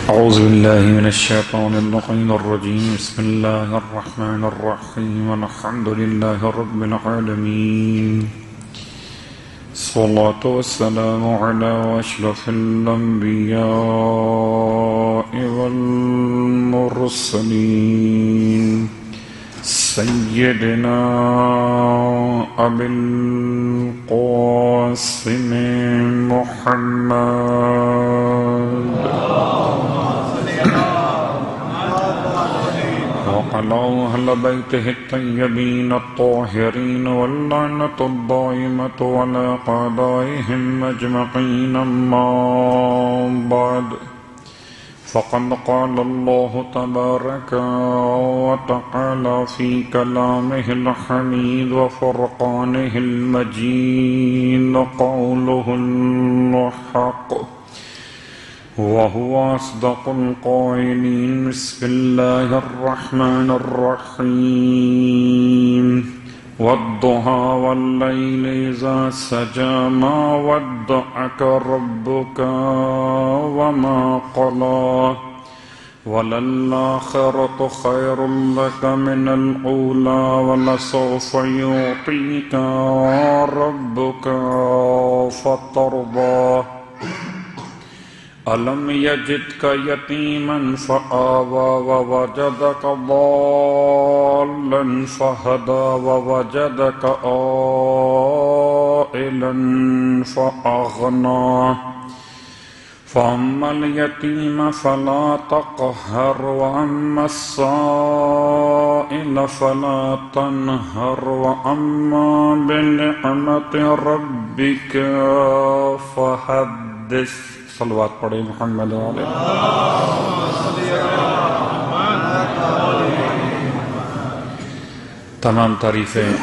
أعوذ بالله من الشيطان اللعين الرجيم. بسم الله الرحمن الرحيم. الحمد لله رب العالمين. الصلاة والسلام على أشرف الأنبياء والمرسلين سيدنا أبي القاسم محمد وعلى أهل بيته الطيبين الطاهرين واللعنة الدائمة على أعدائهم أجمعين. أما بعد فقد قال الله تبارك وتعالى في كلامه الحميد وفرقانه المجيد قوله الحق وهو أصدق القائلين. بسم الله الرحمن الرحيم. والضحى والليل إذا سجى ما ودعك ربك وما قلى وللآخرة خير لك من الأولى ولسوف يعطيك ربك فترضى. ألم يجدك يتيما فآوى ووجدك ضالا فهدى ووجدك عائلا فأغنى. فأما اليتيم فلا تقهر وأما السائل فلا تنهر وأما بنعمة ربك فحدث. صلوات پڑھے محمد علیہ. تمام تعریفیں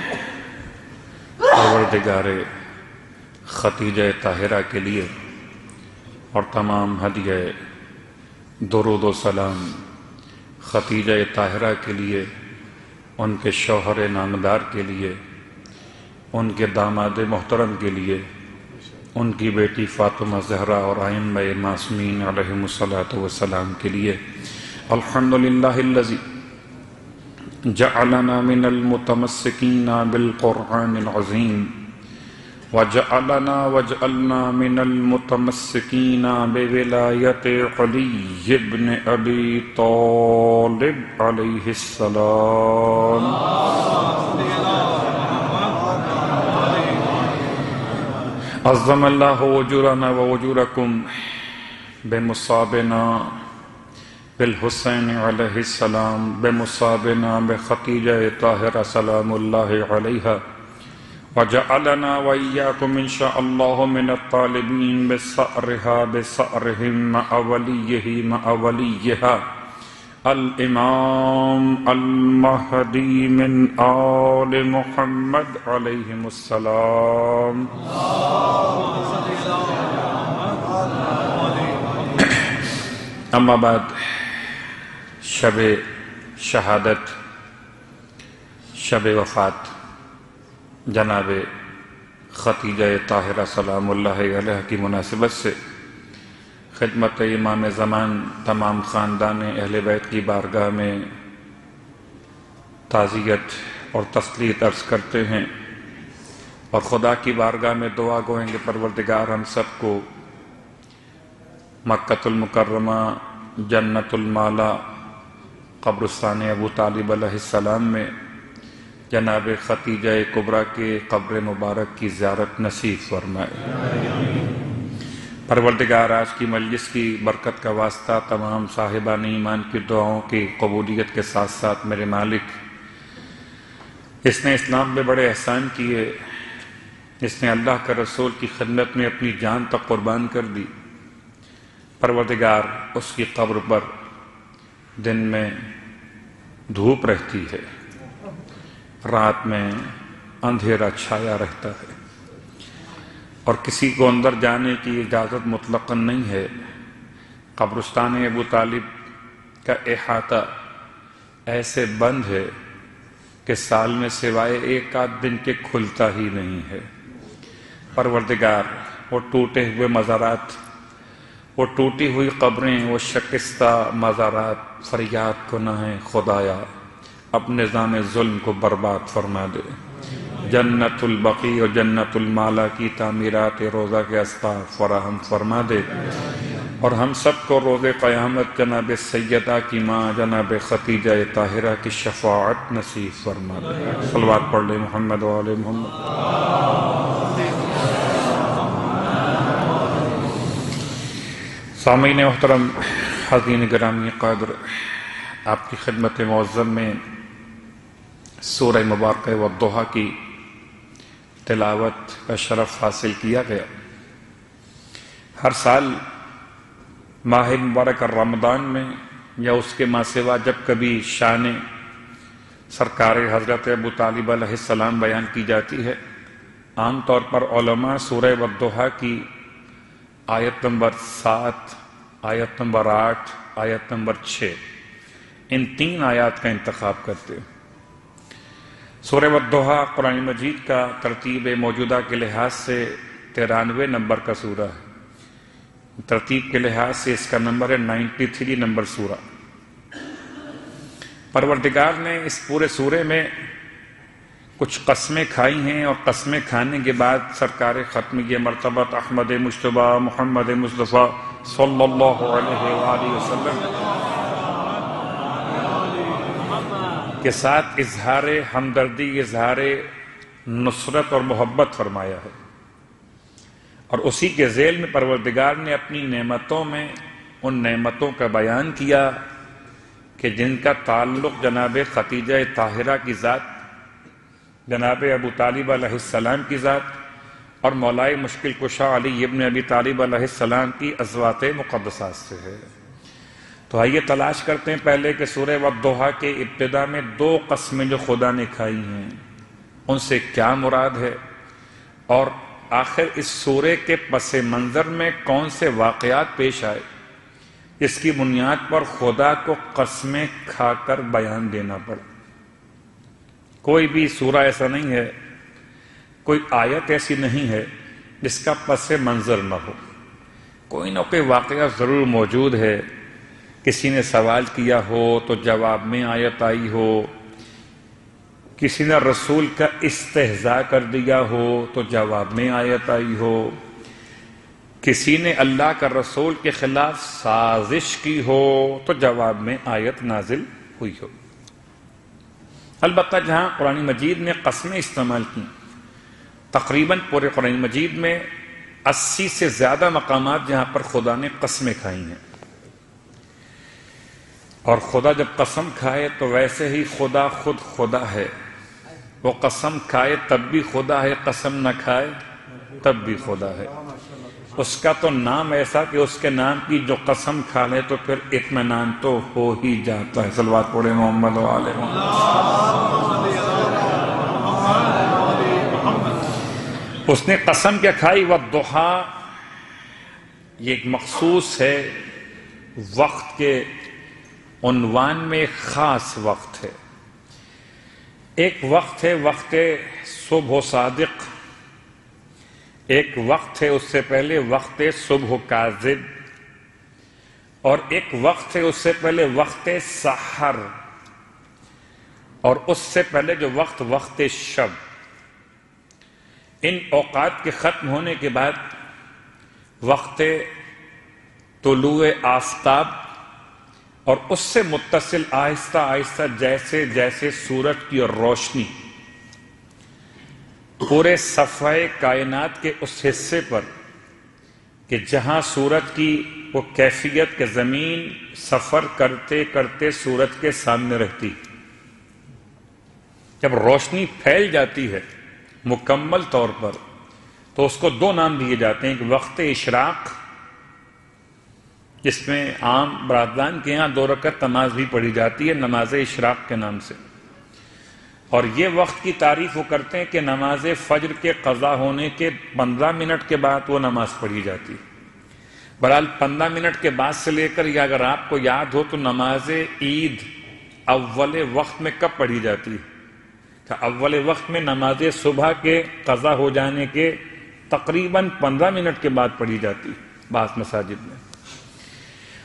پروردگار خدیجہ طاہرہ کے لیے اور تمام ہدیہ درود و سلام خدیجہ طاہرہ کے لیے، ان کے شوہر نامدار کے لیے، ان کے داماد محترم کے لیے، ان کی بیٹی فاطمہ زہرا اور ائمہ معصومین علیہم الصلاۃ والسلام کے لیے. الحمدللہ الذی جعلنا من المتمسکین بالقرآن العظیم واجعلنا من المتمسکین بولایت علی بن ابی طالب علیہ السلام. عظم اللہ اجورنا واجورکم بمصابنا بالحسین علیہ السلام بمصابنا بخدیجہ طاہرہ سلام اللہ علیہا وجعلنا وإياكم إن شاء الله من الطالبين بسأرها بسأرهم مع وليها الإمام المهدي من آل محمد عليهم السلام. اما بعد، شب شہادت، شب وفات جناب خدیجہ طاہرہ سلام اللہ علیہ کی مناسبت سے خدمت امام زمان تمام خاندان اہل بیت کی بارگاہ میں تعزیت اور تسلیت عرض کرتے ہیں اور خدا کی بارگاہ میں دعا گوئیں گے پروردگار ہم سب کو مکۃ المکرمہ جنت المالا قبرستان ابو طالب علیہ السلام میں جناب خدیجہ کبریٰ کے قبر مبارک کی زیارت نصیب فرمائے. پروردگار آج کی مجلس کی برکت کا واسطہ تمام صاحبان ایمان کی دعاؤں کی قبولیت کے ساتھ ساتھ میرے مالک، اس نے اسلام میں بڑے احسان کیے، اس نے اللہ کے رسول کی خدمت میں اپنی جان تک قربان کر دی. پروردگار اس کی قبر پر دن میں دھوپ رہتی ہے، رات میں اندھیرا چھایا رہتا ہے اور کسی کو اندر جانے کی اجازت مطلقاً نہیں ہے. قبرستان ابو طالب کا احاطہ ایسے بند ہے کہ سال میں سوائے ایک آدھ دن کے کھلتا ہی نہیں ہے. پروردگار وہ ٹوٹے ہوئے مزارات، وہ ٹوٹی ہوئی قبریں، وہ شکستہ مزارات فریاد گناہ خدایا، اب نظام ظلم کو برباد فرما دے۔ جنت البقیع اور جنت المالا کی تعمیرات روزہ کے اسباب فراہم فرما دے، اور ہم سب کو روز قیامت جناب سیدہ کی ماں جناب ختیجہ طاہرہ کی شفاعت نصیب فرما دے۔ صلوات پڑھ لیں محمد و آل محمد۔ سامعین محترم، حاضرین گرامی قدر، آپ کی خدمت معظم میں سورہ مبارکہ والضحیٰ کی تلاوت کا شرف حاصل کیا گیا۔ ہر سال ماہ مبارک رمضان میں یا اس کے ماہ سوا جب کبھی شان سرکار حضرت ابو طالب علیہ السلام بیان کی جاتی ہے، عام طور پر علماء سورہ والضحیٰ کی آیت نمبر 7، آیت نمبر 8، آیت نمبر 6 ان 3 آیات کا انتخاب کرتے ہیں۔ سورہ والضحیٰ قرآن مجید کا ترتیب موجودہ کے لحاظ سے 93 نمبر کا سورہ ہے۔ ترتیب کے لحاظ سے اس کا نمبر ہے 93 نمبر سورہ۔ پروردگار نے اس پورے سورے میں کچھ قسمیں کھائی ہیں، اور قسمیں کھانے کے بعد سرکار ختم یہ مرتبہ احمد مجتبیٰ محمد مصطفیٰ صلی اللہ علیہ وآلہ وسلم کے ساتھ اظہار ہمدردی، اظہار نصرت اور محبت فرمایا ہے، اور اسی کے ذیل میں پروردگار نے اپنی نعمتوں میں ان نعمتوں کا بیان کیا کہ جن کا تعلق جناب ختیجہ طاہرہ کی ذات، جناب ابو طالب علیہ السلام کی ذات اور مولائے مشکل کشا علی ابن ابی طالب علیہ السلام کی ازواج مقدسات سے ہے۔ تو آئیے تلاش کرتے ہیں پہلے کہ سورہ والضحیٰ کے ابتدا میں 2 قسمیں جو خدا نے کھائی ہیں ان سے کیا مراد ہے، اور آخر اس سورے کے پس منظر میں کون سے واقعات پیش آئے جس کی بنیاد پر خدا کو قسمیں کھا کر بیان دینا پڑا۔ کوئی بھی سورہ ایسا نہیں ہے، کوئی آیت ایسی نہیں ہے جس کا پس منظر نہ ہو، کوئی نہ کوئی واقعہ ضرور موجود ہے۔ کسی نے سوال کیا ہو تو جواب میں آیت آئی ہو، کسی نے رسول کا استہزاء کر دیا ہو تو جواب میں آیت آئی ہو، کسی نے اللہ کا رسول کے خلاف سازش کی ہو تو جواب میں آیت نازل ہوئی ہو۔ البتہ جہاں قرآن مجید نے قسمیں استعمال کی، تقریباً پورے قرآن مجید میں 80 سے زیادہ مقامات جہاں پر خدا نے قسمیں کھائی ہیں، اور خدا جب قسم کھائے تو ویسے ہی خدا خود خدا ہے، وہ قسم کھائے تب بھی خدا ہے، قسم نہ کھائے تب بھی خدا ہے۔ اس کا تو نام ایسا کہ اس کے نام کی جو قسم کھا لے تو پھر اطمینان تو ہو ہی جاتا ہے۔ صلوات پڑھیں محمد و آل محمد۔ اس نے قسم کیا کھائی؟ والضحیٰ، یہ ایک مخصوص ہے، وقت کے عنوان میں ایک خاص وقت ہے۔ ایک وقت ہے وقت صبح و صادق، ایک وقت ہے اس سے پہلے وقت صبح و کاذب، اور ایک وقت ہے اس سے پہلے وقت سحر، اور اس سے پہلے جو وقت شب۔ ان اوقات کے ختم ہونے کے بعد وقت طلوع آفتاب، اور اس سے متصل آہستہ آہستہ جیسے جیسے سورج کی روشنی پورے صفحہ کائنات کے اس حصے پر کہ جہاں سورج کی وہ کیفیت کہ زمین سفر کرتے کرتے سورج کے سامنے رہتی، جب روشنی پھیل جاتی ہے مکمل طور پر تو اس کو 2 نام دیے جاتے ہیں، ایک وقت اشراق جس میں عام برادران کے یہاں 2 رکعت نماز بھی پڑھی جاتی ہے نماز اشراق کے نام سے، اور یہ وقت کی تعریف وہ کرتے ہیں کہ نماز فجر کے قضا ہونے کے 15 منٹ کے بعد وہ نماز پڑھی جاتی ہے۔ بہرحال 15 منٹ کے بعد سے لے کر، یا اگر آپ کو یاد ہو تو نماز عید اول وقت میں کب پڑھی جاتی ہے؟ کہ اول وقت میں نماز صبح کے قضا ہو جانے کے تقریباً 15 منٹ کے بعد پڑھی جاتی ہے بعض مساجد میں،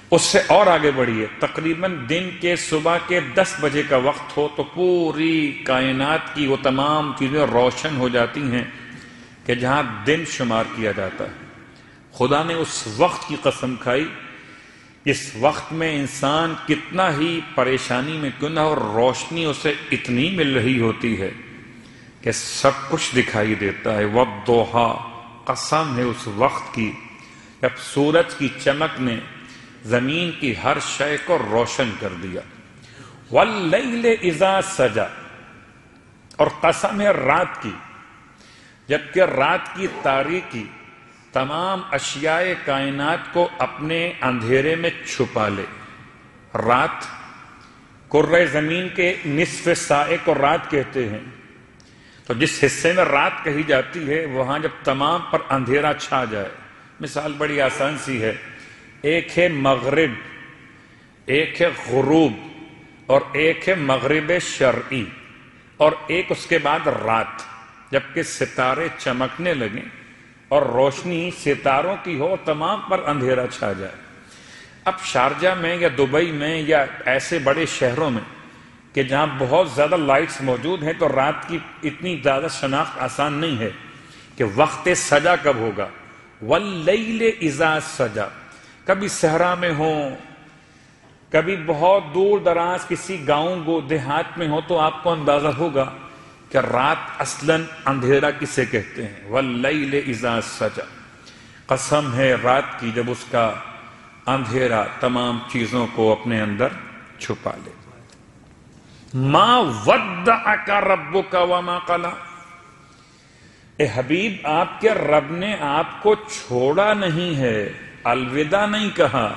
اس سے اور آگے بڑھیے، تقریباً دن کے صبح کے 10 بجے کا وقت ہو تو پوری کائنات کی وہ تمام چیزیں روشن ہو جاتی ہیں کہ جہاں دن شمار کیا جاتا ہے۔ خدا نے اس وقت کی قسم کھائی، اس وقت میں انسان کتنا ہی پریشانی میں کیوں نہ ہو، روشنی اسے اتنی مل رہی ہوتی ہے کہ سب کچھ دکھائی دیتا ہے۔ والضحیٰ، قسم ہے اس وقت کی جب سورج کی چمک نے زمین کی ہر شے کو روشن کر دیا۔ واللیل اذا سجا، اور قسم ہے رات کی جبکہ رات کی تاریکی تمام اشیاء کائنات کو اپنے اندھیرے میں چھپا لے۔ رات، کرۂ زمین کے نصف سائے کو رات کہتے ہیں، تو جس حصے میں رات کہی جاتی ہے وہاں جب تمام پر اندھیرا چھا جائے، مثال بڑی آسان سی ہے، ایک ہے مغرب، ایک ہے غروب، اور ایک ہے مغرب شرعی، اور ایک اس کے بعد رات، جبکہ ستارے چمکنے لگیں اور روشنی ستاروں کی ہو، تمام پر اندھیرا چھا جائے۔ اب شارجہ میں یا دبئی میں یا ایسے بڑے شہروں میں کہ جہاں بہت زیادہ لائٹس موجود ہیں تو رات کی اتنی زیادہ شناخت آسان نہیں ہے کہ وقت سجا کب ہوگا۔ واللیل اذا سجا، کبھی صحرا میں ہوں، کبھی بہت دور دراز کسی گاؤں دیہات میں ہو تو آپ کو اندازہ ہوگا کہ رات اصلاً اندھیرا کسے کہتے ہیں۔ واللیل اذا سجا، قسم ہے رات کی جب اس کا اندھیرا تمام چیزوں کو اپنے اندر چھپا لے۔ ما ودعک ربک وما قلی، اے حبیب آپ کے رب نے آپ کو چھوڑا نہیں ہے، الوداع نہیں کہا۔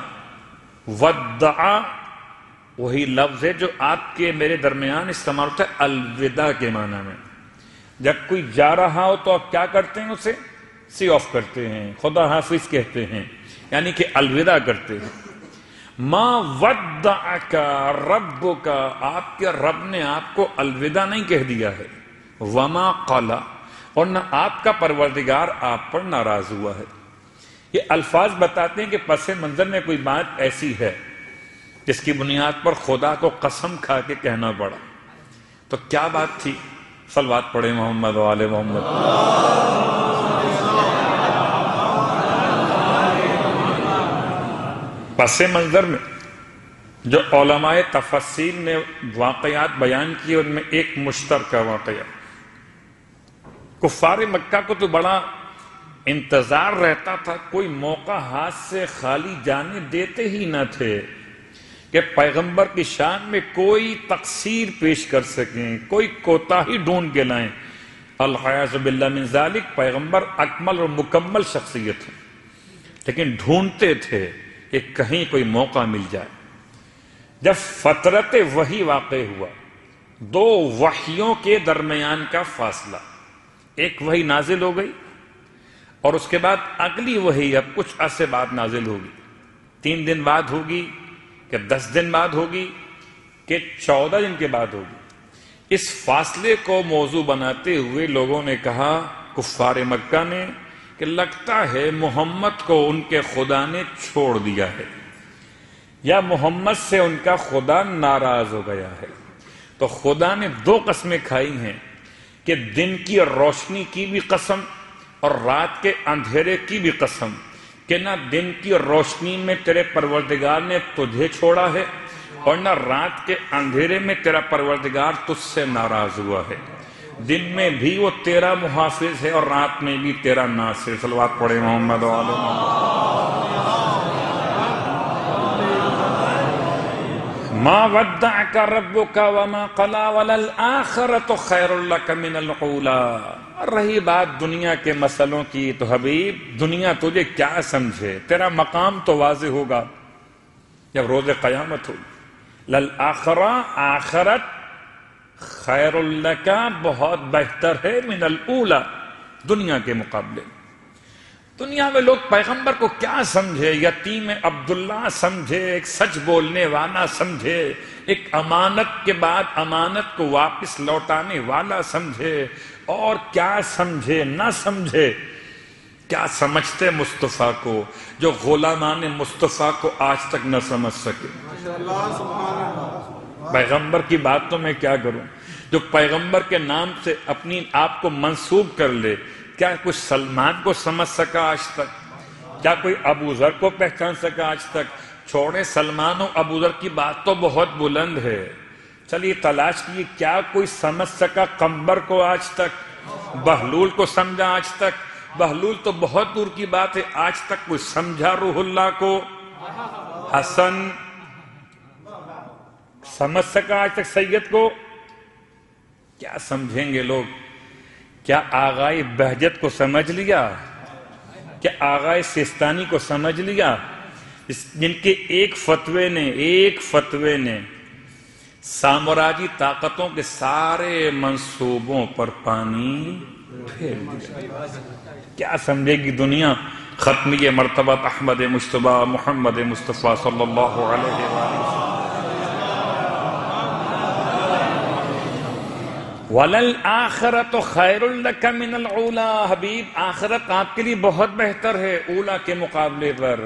ودعا وہی لفظ ہے جو آپ کے میرے درمیان استعمال ہوتا ہے الوداع کے معنی میں۔ جب کوئی جا رہا ہو تو آپ کیا کرتے ہیں؟ اسے سی آف کرتے ہیں، خدا حافظ کہتے ہیں، یعنی کہ الوداع کرتے ہیں۔ ما ودعک ربک، آپ کے رب نے آپ کو الوداع نہیں کہہ دیا ہے۔ وما قلی، اور نہ آپ کا پروردگار آپ پر ناراض ہوا ہے۔ یہ الفاظ بتاتے ہیں کہ پس منظر میں کوئی بات ایسی ہے جس کی بنیاد پر خدا کو قسم کھا کے کہنا پڑا۔ تو کیا بات تھی؟ صلوات پڑھے محمد و آل محمد۔ پس منظر میں جو علماء تفسیر نے واقعات بیان کیے ان میں ایک مشترکہ واقعہ، کفار مکہ کو تو بڑا انتظار رہتا تھا، کوئی موقع ہاتھ سے خالی جانے دیتے ہی نہ تھے کہ پیغمبر کی شان میں کوئی تقصیر پیش کر سکیں، کوئی کوتاہی ڈھونڈ کے لائیں۔ العیاذ باللہ من ذالک، پیغمبر اکمل اور مکمل شخصیت ہے، لیکن ڈھونڈتے تھے کہ کہیں کوئی موقع مل جائے۔ جب فترت وحی واقع ہوا، دو وحیوں کے درمیان کا فاصلہ، ایک وحی نازل ہو گئی اور اس کے بعد اگلی وحی اب کچھ عرصے بعد نازل ہوگی، 3 دن بعد ہوگی کہ 10 دن بعد ہوگی کہ 14 دن کے بعد ہوگی۔ اس فاصلے کو موضوع بناتے ہوئے لوگوں نے کہا، کفار مکہ نے، کہ لگتا ہے محمد کو ان کے خدا نے چھوڑ دیا ہے یا محمد سے ان کا خدا ناراض ہو گیا ہے۔ تو خدا نے 2 قسمیں کھائی ہیں کہ دن کی روشنی کی بھی قسم اور رات کے اندھیرے کی بھی قسم، کہ نہ دن کی روشنی میں تیرے پروردگار نے تجھے چھوڑا ہے اور نہ رات کے اندھیرے میں تیرا پروردگار تجھ سے ناراض ہوا ہے۔ دن میں بھی وہ تیرا محافظ ہے اور رات میں بھی تیرا ناصر۔ صلوات پڑھے محمد و آل محمد۔ ما ودعک ربک وما قلی وللآخرۃ خیر لک من الاولی۔ رہی بات دنیا کے مسئلوں کی تو حبیب دنیا تجھے کیا سمجھے، تیرا مقام تو واضح ہوگا جب روز قیامت ہوگی۔ للآخرہ، آخرت، خیر لک، بہت بہتر ہے، من الاولی، دنیا کے مقابلے۔ دنیا میں لوگ پیغمبر کو کیا سمجھے؟ یتیم عبداللہ سمجھے، ایک سچ بولنے والا سمجھے، ایک امانت کے بعد امانت کو واپس لوٹانے والا سمجھے، اور کیا سمجھے نہ سمجھے، کیا سمجھتے مصطفیٰ کو جو غلامان مصطفیٰ کو آج تک نہ سمجھ سکے؟ پیغمبر کی بات تو میں کیا کروں، جو پیغمبر کے نام سے اپنی آپ کو منسوب کر لے، کیا کوئی سلمان کو سمجھ سکا آج تک؟ کیا کوئی ابو ذر کو پہچان سکا آج تک؟ چھوڑے سلمان و ابو ذر کی بات تو بہت بلند ہے، چلیے تلاش کیے، کیا کوئی سمجھ سکا قمبر کو آج تک؟ بہلول کو سمجھا آج تک؟ بہلول تو بہت دور کی بات ہے، آج تک کوئی سمجھا روح اللہ کو؟ حسن سمجھ سکا آج تک سید کو؟ کیا سمجھیں گے لوگ؟ کیا آغائے بہجت کو سمجھ لیا؟ کیا آغائے سیستانی کو سمجھ لیا؟ جن کے ایک فتوے نے سامراجی طاقتوں کے سارے منصوبوں پر پانی پھیر دیا۔ کیا سمجھے گی دنیا ختمی مرتبہ احمد مجتبی محمد مصطفیٰ صلی اللہ علیہ وسلم؟ وَلَلْآخِرَةُ خَيْرٌ لَكَ مِنَ الْأُولَىٰ، حبیب آخرت آپ کے لیے بہت بہتر ہے اولا کے مقابلے پر۔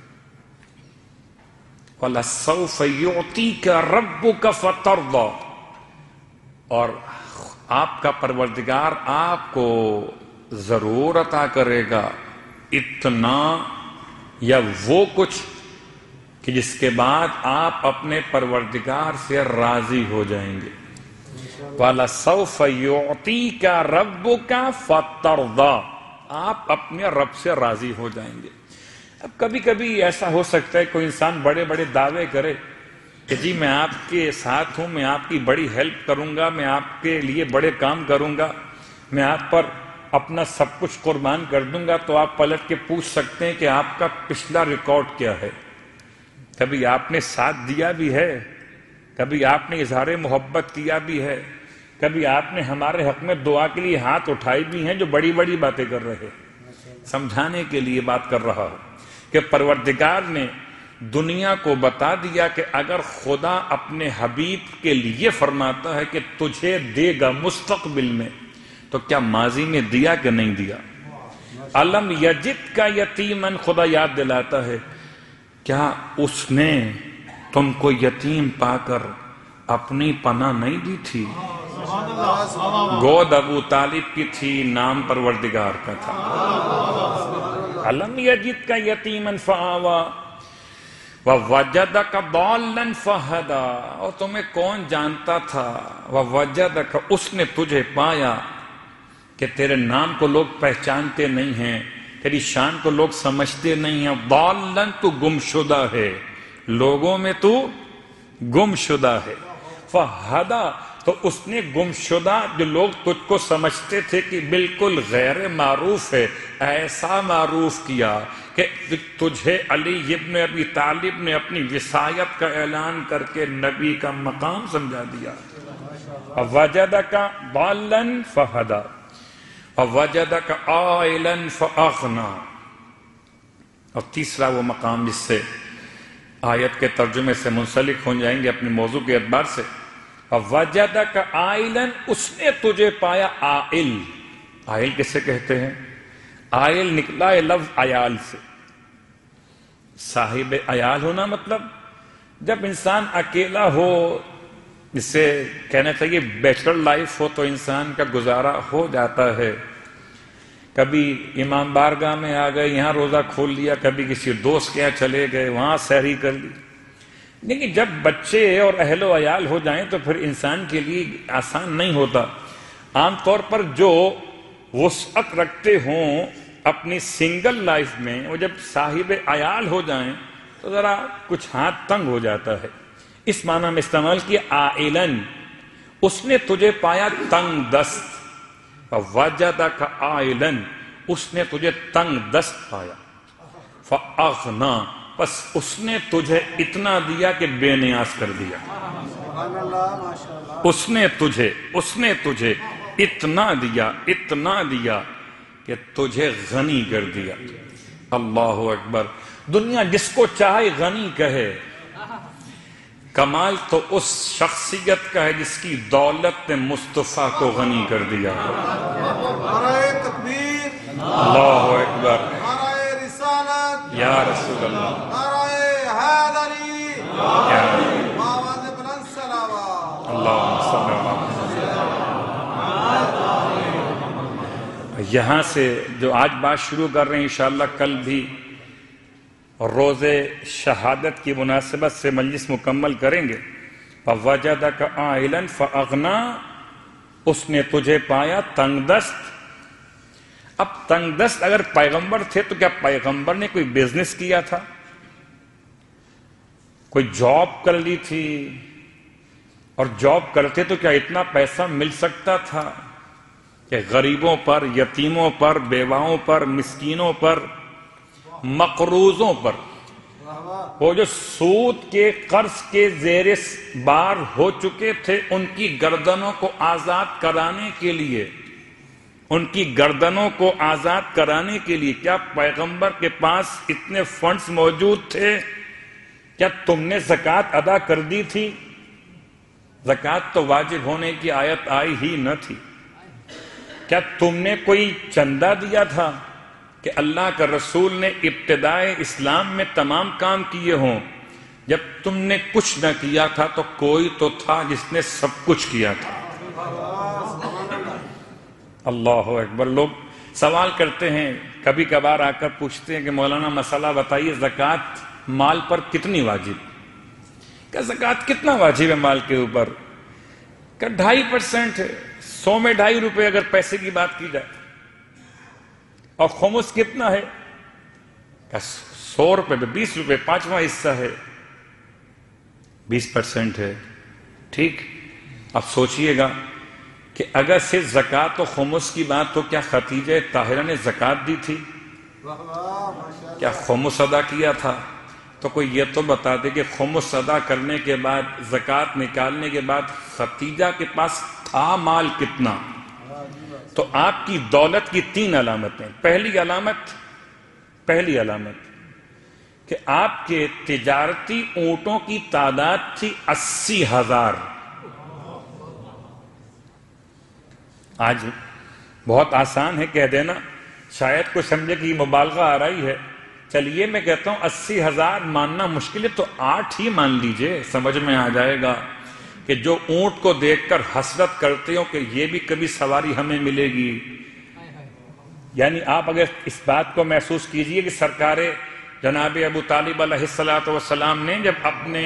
وَلَسَوْفَ يُعْطِيكَ رَبُّكَ فَتَرْضَىٰ، اور آپ کا پروردگار آپ کو ضرور عطا کرے گا اتنا یا وہ کچھ کہ جس کے بعد آپ اپنے پروردگار سے راضی ہو جائیں گے۔ وَلَسَوْفَ يُعْطِيكَ رَبُّكَ فَتَرْضَىٰ، آپ اپنے رب سے راضی ہو جائیں گے۔ اب کبھی کبھی ایسا ہو سکتا ہے کوئی انسان بڑے بڑے دعوے کرے کہ جی میں آپ کے ساتھ ہوں، میں آپ کی بڑی ہیلپ کروں گا، میں آپ کے لیے بڑے کام کروں گا، میں آپ پر اپنا سب کچھ قربان کر دوں گا، تو آپ پلٹ کے پوچھ سکتے ہیں کہ آپ کا پچھلا ریکارڈ کیا ہے؟ کبھی آپ نے ساتھ دیا بھی ہے، کبھی آپ نے اظہار محبت کیا بھی ہے، کبھی آپ نے ہمارے حق میں دعا کے لیے ہاتھ اٹھائے بھی ہیں؟ جو بڑی بڑی باتیں کر رہے، سمجھانے کے لیے بات کر رہا ہوں کہ پروردگار نے دنیا کو بتا دیا کہ اگر خدا اپنے حبیب کے لیے فرماتا ہے کہ تجھے دے گا مستقبل میں، تو کیا ماضی میں دیا کہ نہیں دیا؟ علم یجد کا یتیمن، خدا یاد دلاتا ہے کیا اس نے تم کو یتیم پا کر اپنی پناہ نہیں دی تھی؟ گود ابو طالب کی تھی، نام پروردگار کا تھا۔ علم یجد کا یتیمن فآوا ووجدک ضالا فہدا، اور تمہیں کون جانتا تھا؟ ووجدک، اس نے تجھے پایا کہ تیرے نام کو لوگ پہچانتے نہیں ہیں، تیری شان کو لوگ سمجھتے نہیں ہیں، ضالا، تو گم شدہ ہے، لوگوں میں تو گم شدہ ہے، فہدا، تو اس نے گم شدہ جو لوگ تجھ کو سمجھتے تھے کہ بالکل غیر معروف ہے، ایسا معروف کیا کہ تجھے علی ابن ابی طالب نے اپنی وصایت کا اعلان کر کے نبی کا مقام سمجھا دیا۔ وَوَجَدَكَ ضَالًّا فَهَدَىٰ وَوَجَدَكَ عَائِلًا فَأَغْنَىٰ، اور تیسرا وہ مقام جس سے آیت کے ترجمے سے منسلک ہو جائیں گے اپنے موضوع کے اعتبار سے۔ وَوَجَدَكَ عَائِلًا، اس نے تجھے پایا عائل۔ عائل کسے کہتے ہیں؟ عائل نکلا ہے لفظ عیال سے، صاحب عیال ہونا، مطلب جب انسان اکیلا ہو، جسے کہنا چاہیے بیچلر لائف ہو، تو انسان کا گزارا ہو جاتا ہے۔ کبھی امام بارگاہ میں آ گئے، یہاں روزہ کھول لیا، کبھی کسی دوست کے یہاں چلے گئے، وہاں سحری کر لی۔ لیکن جب بچے اور اہل و عیال ہو جائیں تو پھر انسان کے لیے آسان نہیں ہوتا۔ عام طور پر جو وسعت رکھتے ہوں اپنی سنگل لائف میں، وہ جب صاحب عیال ہو جائیں تو ذرا کچھ ہاتھ تنگ ہو جاتا ہے۔ اس معنی میں استعمال کیا عائلن، اس نے تجھے پایا تنگ دست۔ وَوَجَدَكَ عَائِلًا، اس نے تجھے تنگ دست پایا۔ فَأَغْنَىٰ، بس اس نے تجھے اتنا دیا کہ بے نیاز کر دیا۔ اس نے تجھے اتنا دیا کہ تجھے غنی کر دیا۔ اللہ اکبر! دنیا جس کو چاہے غنی کہے، کمال تو اس شخصیت کا ہے جس کی دولت نے مصطفیٰ کو غنی کر دیا۔ اللہ اکبر، نعرہ رسالت یا رسول اللہ، نعرہ حیدری یا آواز بلند صلوات اللہم صلی اللہ علیہ وسلم۔ یہاں سے جو آج بات شروع کر رہے ہیں انشاءاللہ کل بھی روز شہادت کی مناسبت سے مجلس مکمل کریں گے۔ فَوَجَدَكَ عَائِلًا فَأَغْنَىٰ، اس نے تجھے پایا تنگ دست۔ اب تنگ دست اگر پیغمبر تھے تو کیا پیغمبر نے کوئی بزنس کیا تھا، کوئی جاب کر لی تھی؟ اور جاب کرتے تو کیا اتنا پیسہ مل سکتا تھا کہ غریبوں پر، یتیموں پر، بیواؤں پر، مسکینوں پر، مقروضوں پر، وہ جو سود کے قرض کے زیر بار ہو چکے تھے ان کی گردنوں کو آزاد کرانے کے لیے، ان کی گردنوں کو آزاد کرانے کے لیے کیا پیغمبر کے پاس اتنے فنڈز موجود تھے؟ کیا تم نے زکوٰۃ ادا کر دی تھی؟ زکوٰۃ تو واجب ہونے کی آیت آئی ہی نہ تھی۔ کیا تم نے کوئی چندہ دیا تھا کہ اللہ کا رسول نے ابتدائے اسلام میں تمام کام کیے ہوں؟ جب تم نے کچھ نہ کیا تھا تو کوئی تو تھا جس نے سب کچھ کیا تھا۔ اللہ اکبر۔ لوگ سوال کرتے ہیں، کبھی کبھار آ کر پوچھتے ہیں کہ مولانا مسئلہ بتائیے، زکوٰۃ مال پر کتنی واجب؟ کہ زکوٰۃ کتنا واجب ہے مال کے اوپر؟ کہ 2.5% ہے، 100 میں 2.5 روپے اگر پیسے کی بات کی جائے۔ اور خمس کتنا ہے؟ کہ 100 روپے پہ 20 روپے، 5واں حصہ ہے، 20% ہے۔ ٹھیک، اب سوچئے گا کہ اگر صرف زکوٰۃ و خمس کی بات تو کیا خدیجہ طاہرہ نے زکوٰۃ دی تھی؟ کیا خمس ادا کیا تھا؟ تو کوئی یہ تو بتا دے کہ خمس ادا کرنے کے بعد، زکوٰۃ نکالنے کے بعد خدیجہ کے پاس تھا مال کتنا؟ تو آپ کی دولت کی 3 علامتیں۔ پہلی علامت کہ آپ کے تجارتی اونٹوں کی تعداد تھی 80,000۔ آج بہت آسان ہے کہہ دینا، شاید کوئی سمجھے کہ یہ مبالغہ آ رہی ہے۔ چلیے میں کہتا ہوں 80,000 ماننا مشکل ہے تو 8 ہی مان لیجئے، سمجھ میں آ جائے گا کہ جو اونٹ کو دیکھ کر حسرت کرتے ہو کہ یہ بھی کبھی سواری ہمیں ملے گی۔ یعنی آپ اگر اس بات کو محسوس کیجئے کہ سرکار جناب ابو طالب علیہ السلام نے جب اپنے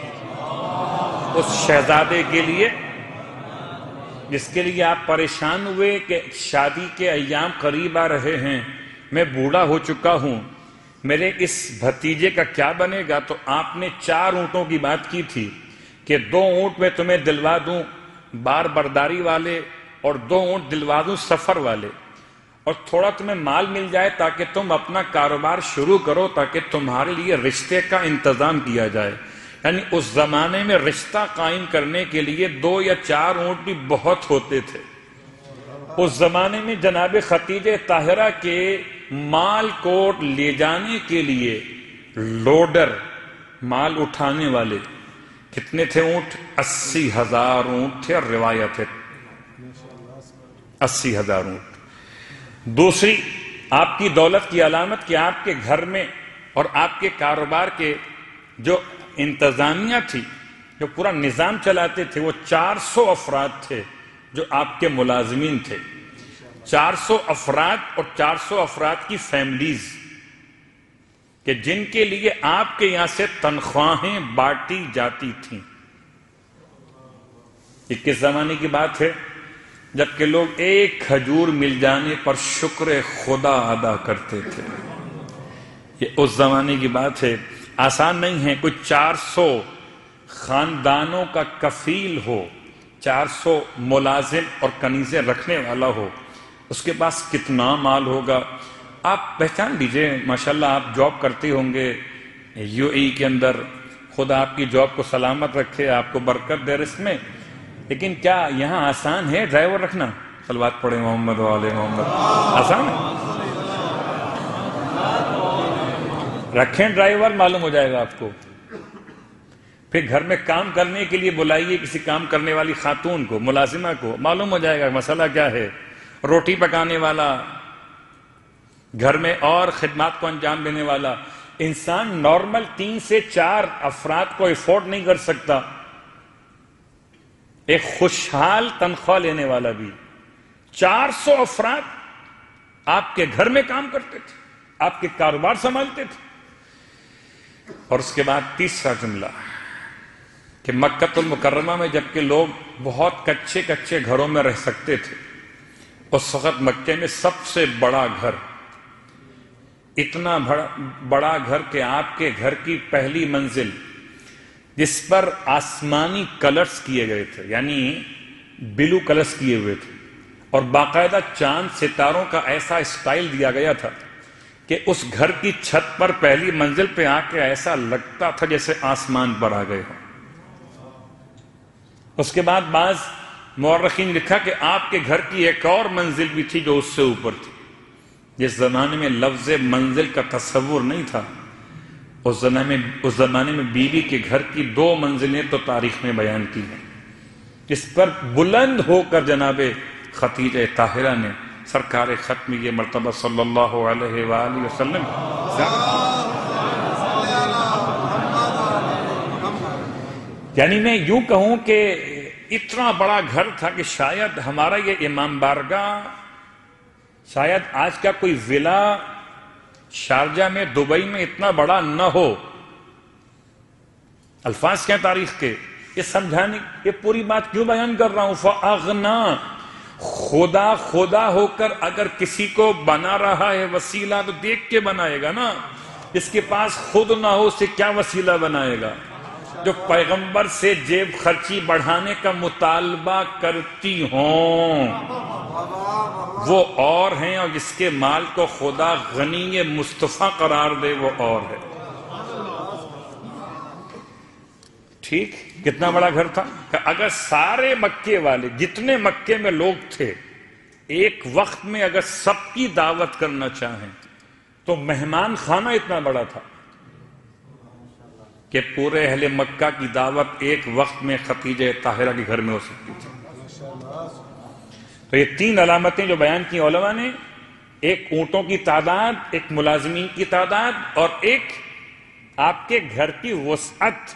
اس شہزادے کے لیے، جس کے لیے آپ پریشان ہوئے کہ شادی کے ایام قریب آ رہے ہیں، میں بوڑھا ہو چکا ہوں، میرے اس بھتیجے کا کیا بنے گا، تو آپ نے 4 اونٹوں کی بات کی تھی کہ 2 اونٹ میں تمہیں دلوا دوں بار برداری والے، اور 2 اونٹ دلوا دوں سفر والے، اور تھوڑا تمہیں مال مل جائے تاکہ تم اپنا کاروبار شروع کرو، تاکہ تمہارے لیے رشتے کا انتظام کیا جائے۔ یعنی اس زمانے میں رشتہ قائم کرنے کے لیے 2 یا 4 اونٹ بھی بہت ہوتے تھے۔ اس زمانے میں جناب خدیجہ طاہرہ کے مال کو لے جانے کے لیے لوڈر، مال اٹھانے والے کتنے تھے اونٹ؟ 80,000 اونٹ تھے، اور روایت ہے 80,000 اونٹ۔ دوسری آپ کی دولت کی علامت کہ آپ کے گھر میں اور آپ کے کاروبار کے جو انتظامیہ تھی، جو پورا نظام چلاتے تھے، وہ 400 افراد تھے جو آپ کے ملازمین تھے۔ 400 افراد اور 400 افراد کی فیملیز کہ جن کے لیے آپ کے یہاں سے تنخواہیں بانٹی جاتی تھیں۔ یہ کس زمانے کی بات ہے؟ جبکہ لوگ ایک کھجور مل جانے پر شکر خدا ادا کرتے تھے۔ یہ اس زمانے کی بات ہے، آسان نہیں ہے کوئی 400 خاندانوں کا کفیل ہو، 400 ملازم اور کنیزیں رکھنے والا ہو، اس کے پاس کتنا مال ہوگا۔ آپ پہچان لیجئے، ماشاءاللہ آپ جاب کرتے ہوں گے یو ای کے اندر، خدا آپ کی جاب کو سلامت رکھے، آپ کو برکت دے اس میں، لیکن کیا یہاں آسان ہے ڈرائیور رکھنا؟ صلوات پڑھیں محمد و آل محمد۔ آسان ہے؟ رکھیں ڈرائیور، معلوم ہو جائے گا آپ کو۔ پھر گھر میں کام کرنے کے لیے بلائیے کسی کام کرنے والی خاتون کو، ملازمہ کو، معلوم ہو جائے گا مسئلہ کیا ہے۔ روٹی پکانے والا، گھر میں اور خدمات کو انجام دینے والا انسان نارمل 3 سے 4 افراد کو افورڈ نہیں کر سکتا. ایک خوشحال تنخواہ لینے والا بھی 400 افراد آپ کے گھر میں کام کرتے تھے، آپ کے کاروبار سنبھالتے تھے. اور اس کے بعد تیسرا جملہ کہ مکہ المکرمہ میں جبکہ لوگ بہت کچے کچے گھروں میں رہ سکتے تھے، اس وقت مکے میں سب سے بڑا گھر، اتنا بڑا گھر کہ آپ کے گھر کی پہلی منزل جس پر آسمانی کلرز کیے گئے تھے، یعنی بلو کلرز کیے ہوئے تھے، اور باقاعدہ چاند ستاروں کا ایسا اسٹائل دیا گیا تھا کہ اس گھر کی چھت پر پہلی منزل پہ آ کے ایسا لگتا تھا جیسے آسمان پر آ گئے ہوں. اس کے بعد بعض مورخین نے لکھا کہ آپ کے گھر کی ایک اور منزل بھی تھی جو اس سے اوپر تھی. جس زمانے میں لفظ منزل کا تصور نہیں تھا، اس زمانے میں بیوی کے گھر کی 2 منزلیں تو تاریخ میں بیان کی ہیں، جس پر بلند ہو کر جناب خدیجہ طاہرہ نے سرکار ختم یہ مرتبہ صلی اللہ علیہ وآلہ وسلم یعنی میں یوں کہوں کہ اتنا بڑا گھر تھا کہ شاید ہمارا یہ امام بارگاہ، شاید آج کا کوئی ولا شارجہ میں، دبئی میں اتنا بڑا نہ ہو. الفاظ کیا تاریخ کے، یہ سمجھانے، یہ پوری بات کیوں بیان کر رہا ہوں؟ فَأَغْنَا، خدا ہو کر اگر کسی کو بنا رہا ہے وسیلہ تو دیکھ کے بنائے گا نا. جس کے پاس خود نہ ہو اسے کیا وسیلہ بنائے گا؟ جو پیغمبر سے جیب خرچی بڑھانے کا مطالبہ کرتی ہوں وہ اور ہیں، اور جس کے مال کو خدا غنی مصطفیٰ قرار دے وہ اور ہے. ٹھیک، کتنا بڑا گھر تھا کہ اگر سارے مکے والے جتنے مکے میں لوگ تھے ایک وقت میں اگر سب کی دعوت کرنا چاہیں تو مہمان خانہ اتنا بڑا تھا کہ پورے اہل مکہ کی دعوت ایک وقت میں خدیجہ طاہرہ کے گھر میں ہو سکتی تھی. تو یہ 3 علامتیں جو بیان کی علماء نے، ایک اونٹوں کی تعداد، ایک ملازمین کی تعداد، اور ایک آپ کے گھر کی وسعت.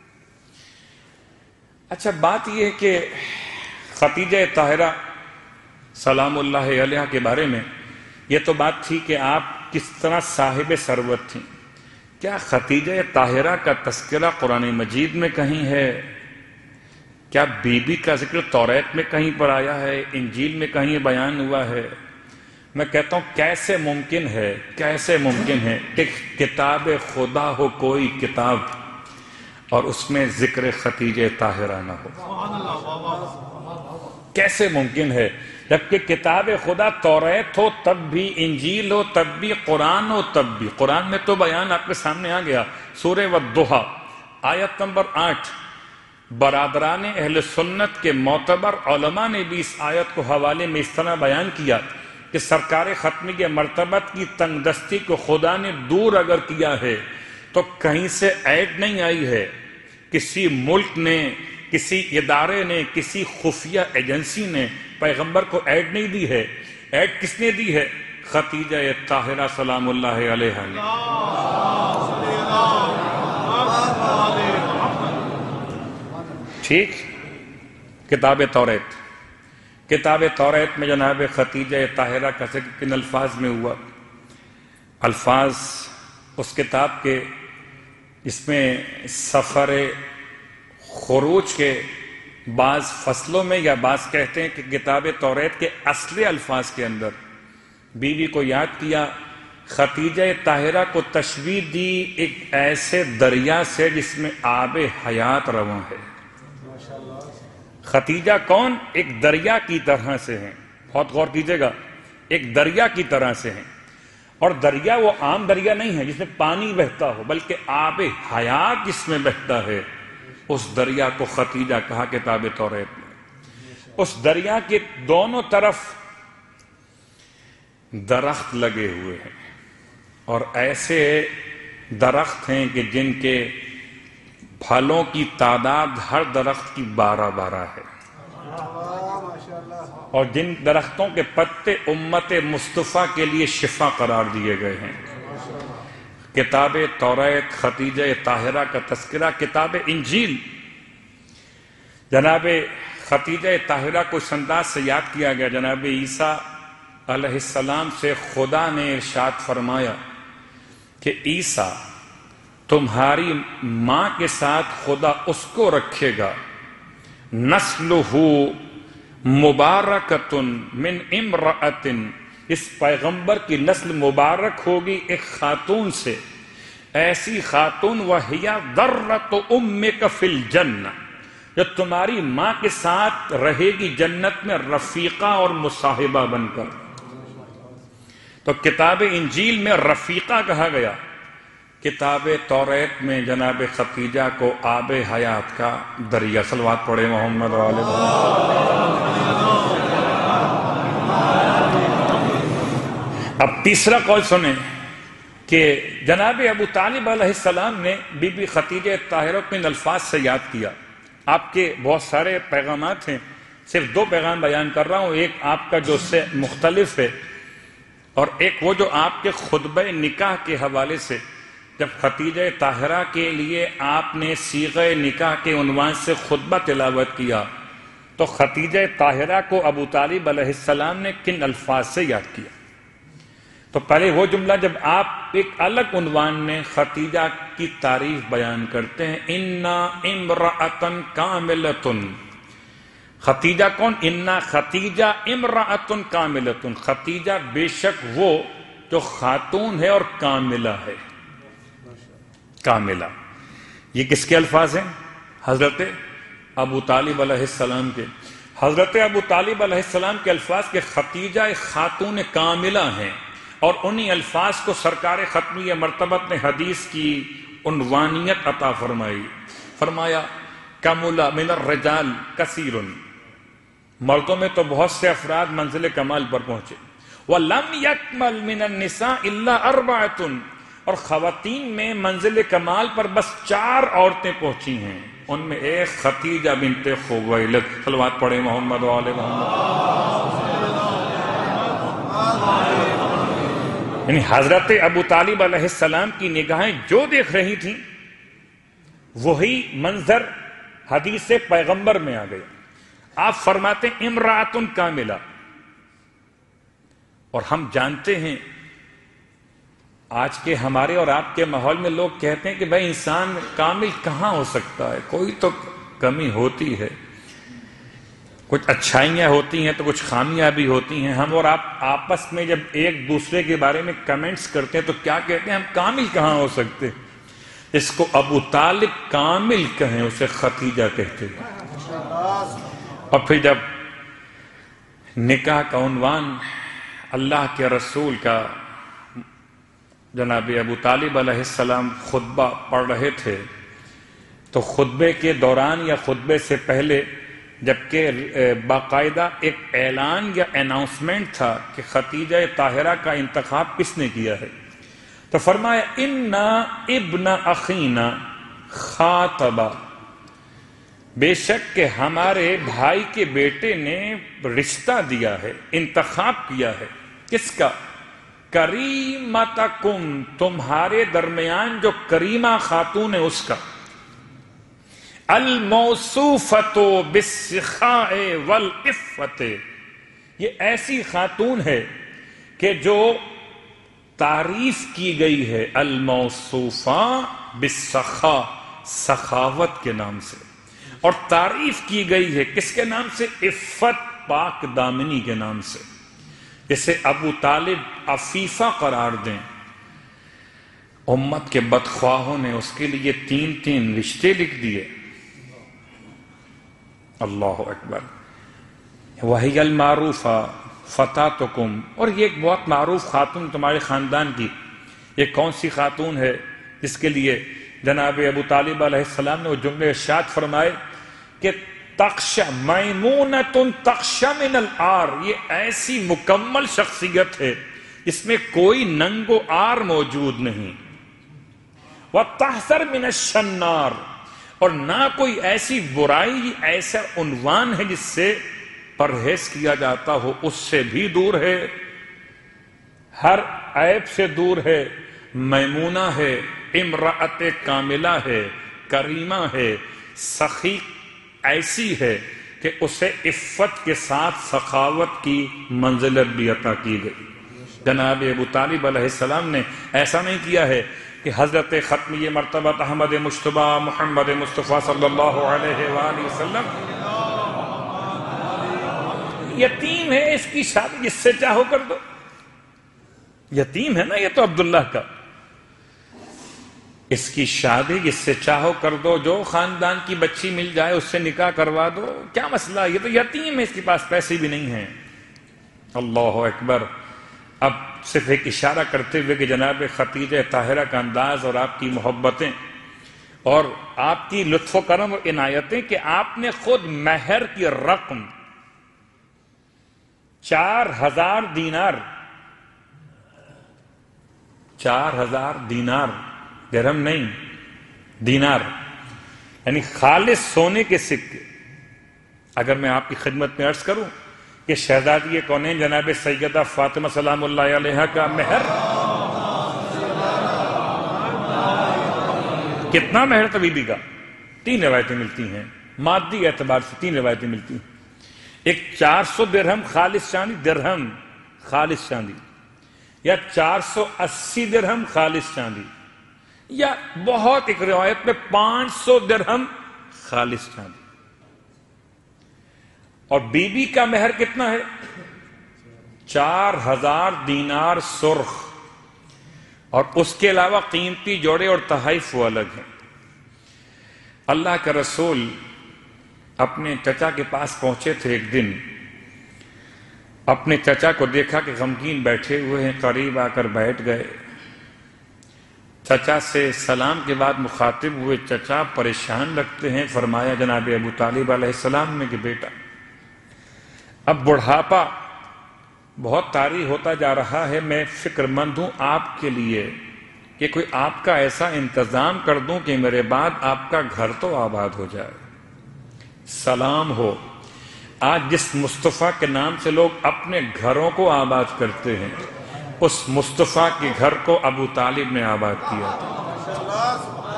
اچھا بات یہ ہے کہ خدیجہ طاہرہ سلام اللہ علیہا کے بارے میں یہ تو بات تھی کہ آپ کس طرح صاحب ثروت تھیں. کیا خدیجہ طاہرہ کا تذکرہ قرآن مجید میں کہیں ہے؟ کیا بی بی کا ذکر توریت میں کہیں پر آیا ہے؟ انجیل میں کہیں بیان ہوا ہے؟ میں کہتا ہوں کیسے ممکن ہے کہ کتاب خدا ہو کوئی کتاب اور اس میں ذکر خدیجہ طاہرہ نہ ہو؟ کیسے ممکن ہے؟ جبکہ کتاب خدا توریت ہو تب بھی، انجیل ہو تب بھی، قرآن ہو تب بھی. قرآن میں تو بیان آپ کے سامنے آ گیا، سورہ والضحیٰ آیت نمبر 8. برادران اہل سنت کے معتبر علماء نے بھی اس آیت کو حوالے میں اس طرح بیان کیا کہ سرکار ختمی کے مرتبت کی تنگ دستی کو خدا نے دور اگر کیا ہے تو کہیں سے ایڈ نہیں آئی ہے. کسی ملک نے، کسی ادارے نے، کسی خفیہ ایجنسی نے پیغمبر کو ایڈ نہیں دی ہے. ایڈ کس نے دی ہے؟ خدیجہ طاہرہ سلام اللہ علیہا نے. ٹھیک، کتاب توریت میں جناب خدیجہ طاہرہ کا ذکر کن الفاظ میں ہوا؟ الفاظ اس کتاب کے اس میں سفر خروج کے بعض فصلوں میں، یا بعض کہتے ہیں کہ کتاب توریت کے اصل الفاظ کے اندر بیوی کو یاد کیا، خدیجہ طاہرہ کو تشبیہ دی ایک ایسے دریا سے جس میں آب حیات رواں ہے. خدیجہ کون؟ ایک دریا کی طرح سے ہیں. بہت غور کیجئے گا، ایک دریا کی طرح سے ہیں. اور دریا وہ عام دریا نہیں ہے جس میں پانی بہتا ہو، بلکہ آب حیات جس میں بہتا ہے، اس دریا کو خدیجہ کہا کتاب توریت میں. اس دریا کے دونوں طرف درخت لگے ہوئے ہیں، اور ایسے درخت ہیں کہ جن کے پھلوں کی تعداد ہر درخت کی 12 ہے. اور جن درختوں کے پتے امت مصطفیٰ کے لیے شفا قرار دیے گئے ہیں. کتاب توریت خدیجہ طاہرہ کا تذکرہ. کتاب انجیل جناب خدیجہ طاہرہ کو اس انداز سے یاد کیا گیا. جناب عیسیٰ علیہ السلام سے خدا نے ارشاد فرمایا کہ عیسیٰ تمہاری ماں کے ساتھ خدا اس کو رکھے گا نسلہ مبارکۃ من امرأۃ، اس پیغمبر کی نسل مبارک ہوگی ایک خاتون سے، ایسی خاتون وہی ذرۃ امک فی الجنہ، جو تمہاری ماں کے ساتھ رہے گی جنت میں رفیقہ اور مصاحبہ بن کر. تو کتاب انجیل میں رفیقہ کہا گیا، کتاب توریت میں جناب خدیجہ کو آب حیات کا دریا. صلوات پڑھے محمد و آل محمد. اب تیسرا قول سنیں کہ جناب ابو طالب علیہ السلام نے بی بی خدیجہ طاہرہ کو ان الفاظ سے یاد کیا. آپ کے بہت سارے پیغامات ہیں، صرف 2 پیغام بیان کر رہا ہوں. ایک آپ کا جو سے مختلف ہے، اور ایک وہ جو آپ کے خطبہ نکاح کے حوالے سے، جب خدیجہ طاہرہ کے لیے آپ نے صیغہ نکاح کے عنوان سے خطبہ تلاوت کیا تو خدیجہ طاہرہ کو ابو طالب علیہ السلام نے کن الفاظ سے یاد کیا. تو پہلے وہ جملہ جب آپ ایک الگ عنوان میں خدیجہ کی تعریف بیان کرتے ہیں، انا امرأۃ کاملۃ. خدیجہ کون؟ انا خدیجہ امرأۃ کاملۃ. خدیجہ بے شک وہ جو خاتون ہے اور کاملہ ہے. کاملہ یہ کس کے الفاظ ہیں؟ حضرت ابو طالب علیہ السلام کے. حضرت ابو طالب علیہ السلام کے الفاظ کے خدیجہ ایک خاتون کاملہ ہیں، اور انہی الفاظ کو سرکار ختمیہ مرتبت نے حدیث کی عنوانیت عطا فرمائی. فرمایا کمل من الرجال کثیر، مردوں میں تو بہت سے افراد منزل کمال پر پہنچے. وَلَمْ يَكْمَلْ مِنَ النِّسَاءِ إِلَّا أَرْبَعَةٌ، اور خواتین میں منزل کمال پر بس 4 عورتیں پہنچی ہیں، ان میں ایک خدیجہ بنت خویلد. صلوات پڑھے محمد و آل محمد. یعنی حضرت ابو طالب علیہ السلام کی نگاہیں جو دیکھ رہی تھیں وہی منظر حدیث پیغمبر میں آ گیا. آپ فرماتے ہیں امرأۃ کاملہ، اور ہم جانتے ہیں آج کے ہمارے اور آپ کے ماحول میں لوگ کہتے ہیں کہ بھائی انسان کامل کہاں ہو سکتا ہے، کوئی تو کمی ہوتی ہے، کچھ اچھائیاں ہوتی ہیں تو کچھ خامیاں بھی ہوتی ہیں. ہم اور آپ آپس میں جب ایک دوسرے کے بارے میں کمنٹس کرتے ہیں تو کیا کہتے ہیں؟ ہم کامل کہاں ہو سکتے. اس کو ابو طالب کامل کہیں، اسے خدیجہ کہتے ہیں. اور پھر جب نکاح کا عنوان اللہ کے رسول کا جناب ابو طالب علیہ السلام خطبہ پڑھ رہے تھے تو خطبے کے دوران یا خطبے سے پہلے جبکہ باقاعدہ ایک اعلان یا اناؤنسمنٹ تھا کہ خدیجہ طاہرہ کا انتخاب کس نے کیا ہے، تو فرمایا انا ابن اخینا خاطبہ، بے شک کہ ہمارے بھائی کے بیٹے نے رشتہ دیا ہے، انتخاب کیا ہے. کس کا؟ کریمتکم، تمہارے درمیان جو کریمہ خاتون ہے اس کا. الموصوفۃ بالسخاء والعفۃ، یہ ایسی خاتون ہے کہ جو تعریف کی گئی ہے الموصوفہ بالسخاء، سخاوت کے نام سے، اور تعریف کی گئی ہے کس کے نام سے؟ عفت، پاک دامنی کے نام سے. جسے ابو طالب عفیفہ قرار دیں. امت کے بدخواہوں نے اس کے لیے 3 رشتے لکھ دیے. اللہ اکبر. وہی المعروفہ فتاتکم، اور یہ ایک بہت معروف خاتون تمہارے خاندان کی. یہ کون سی خاتون ہے جس کے لیے جناب ابو طالب علیہ السلام نے وہ جملے ارشاد فرمائے کہ تخشى میمونۃ تخشى من العار، یہ ایسی مکمل شخصیت ہے اس میں کوئی ننگ و عار موجود نہیں. وتحذر من الشنار، اور نہ کوئی ایسی برائی، ایسا عنوان ہے جس سے پرہیز کیا جاتا ہو اس سے بھی دور ہے، ہر عیب سے دور ہے، میمونہ ہے، امرأت کاملہ ہے، کریمہ ہے، سخی ایسی ہے کہ اسے عفت کے ساتھ سخاوت کی منزلت بھی عطا کی گئی۔ جناب ابو طالب علیہ السلام نے ایسا نہیں کیا ہے کہ حضرت ختمی مرتبہ احمد مجتبی محمد مصطفیٰ صلی اللہ علیہ وآلہ وسلم یتیم ہے، اس کی شادی جس سے چاہو کر دو۔ یتیم ہے نا یہ تو عبداللہ کا، اس کی شادی جس سے چاہو کر دو، جو خاندان کی بچی مل جائے اس سے نکاح کروا دو، کیا مسئلہ، یہ تو یتیم ہے، اس کے پاس پیسے بھی نہیں ہیں۔ اللہ اکبر۔ اب صرف ایک اشارہ کرتے ہوئے کہ جناب خدیجہ طاہرہ کا انداز اور آپ کی محبتیں اور آپ کی لطف و کرم اور عنایتیں کہ آپ نے خود مہر کی رقم 4000 دینار، 4000 دینار، درہم نہیں، دینار، یعنی خالص سونے کے سکے۔ اگر میں آپ کی خدمت میں عرض کروں کہ شہزادی کونین جناب سیدہ فاطمہ سلام اللہ علیہا کا مہر کتنا مہر تھا بی بی کا؟ 3 روایتیں ملتی ہیں، مادی اعتبار سے 3 روایتیں ملتی ہیں۔ ایک 400 درہم خالص چاندی، درہم خالص چاندی، یا 480 درہم خالص چاندی، یا بہت ایک روایت میں 500 درہم خالص چاندی۔ اور بی بی کا مہر کتنا ہے؟ 4000 دینار سرخ، اور اس کے علاوہ قیمتی جوڑے اور تحائف وہ الگ ہیں۔ اللہ کے رسول اپنے چچا کے پاس پہنچے تھے، ایک دن اپنے چچا کو دیکھا کہ غمگین بیٹھے ہوئے ہیں، قریب آ کر بیٹھ گئے۔ چچا سے سلام کے بعد مخاطب ہوئے، چچا پریشان لگتے ہیں۔ فرمایا جناب ابو طالب علیہ السلام نے کہ بیٹا اب بڑھاپا بہت طاری ہوتا جا رہا ہے، میں فکر مند ہوں آپ کے لیے کہ کوئی آپ کا ایسا انتظام کر دوں کہ میرے بعد آپ کا گھر تو آباد ہو جائے، سلام ہو۔ آج جس مصطفیٰ کے نام سے لوگ اپنے گھروں کو آباد کرتے ہیں، اس مصطفیٰ کے گھر کو ابو طالب نے آباد کیا تھا۔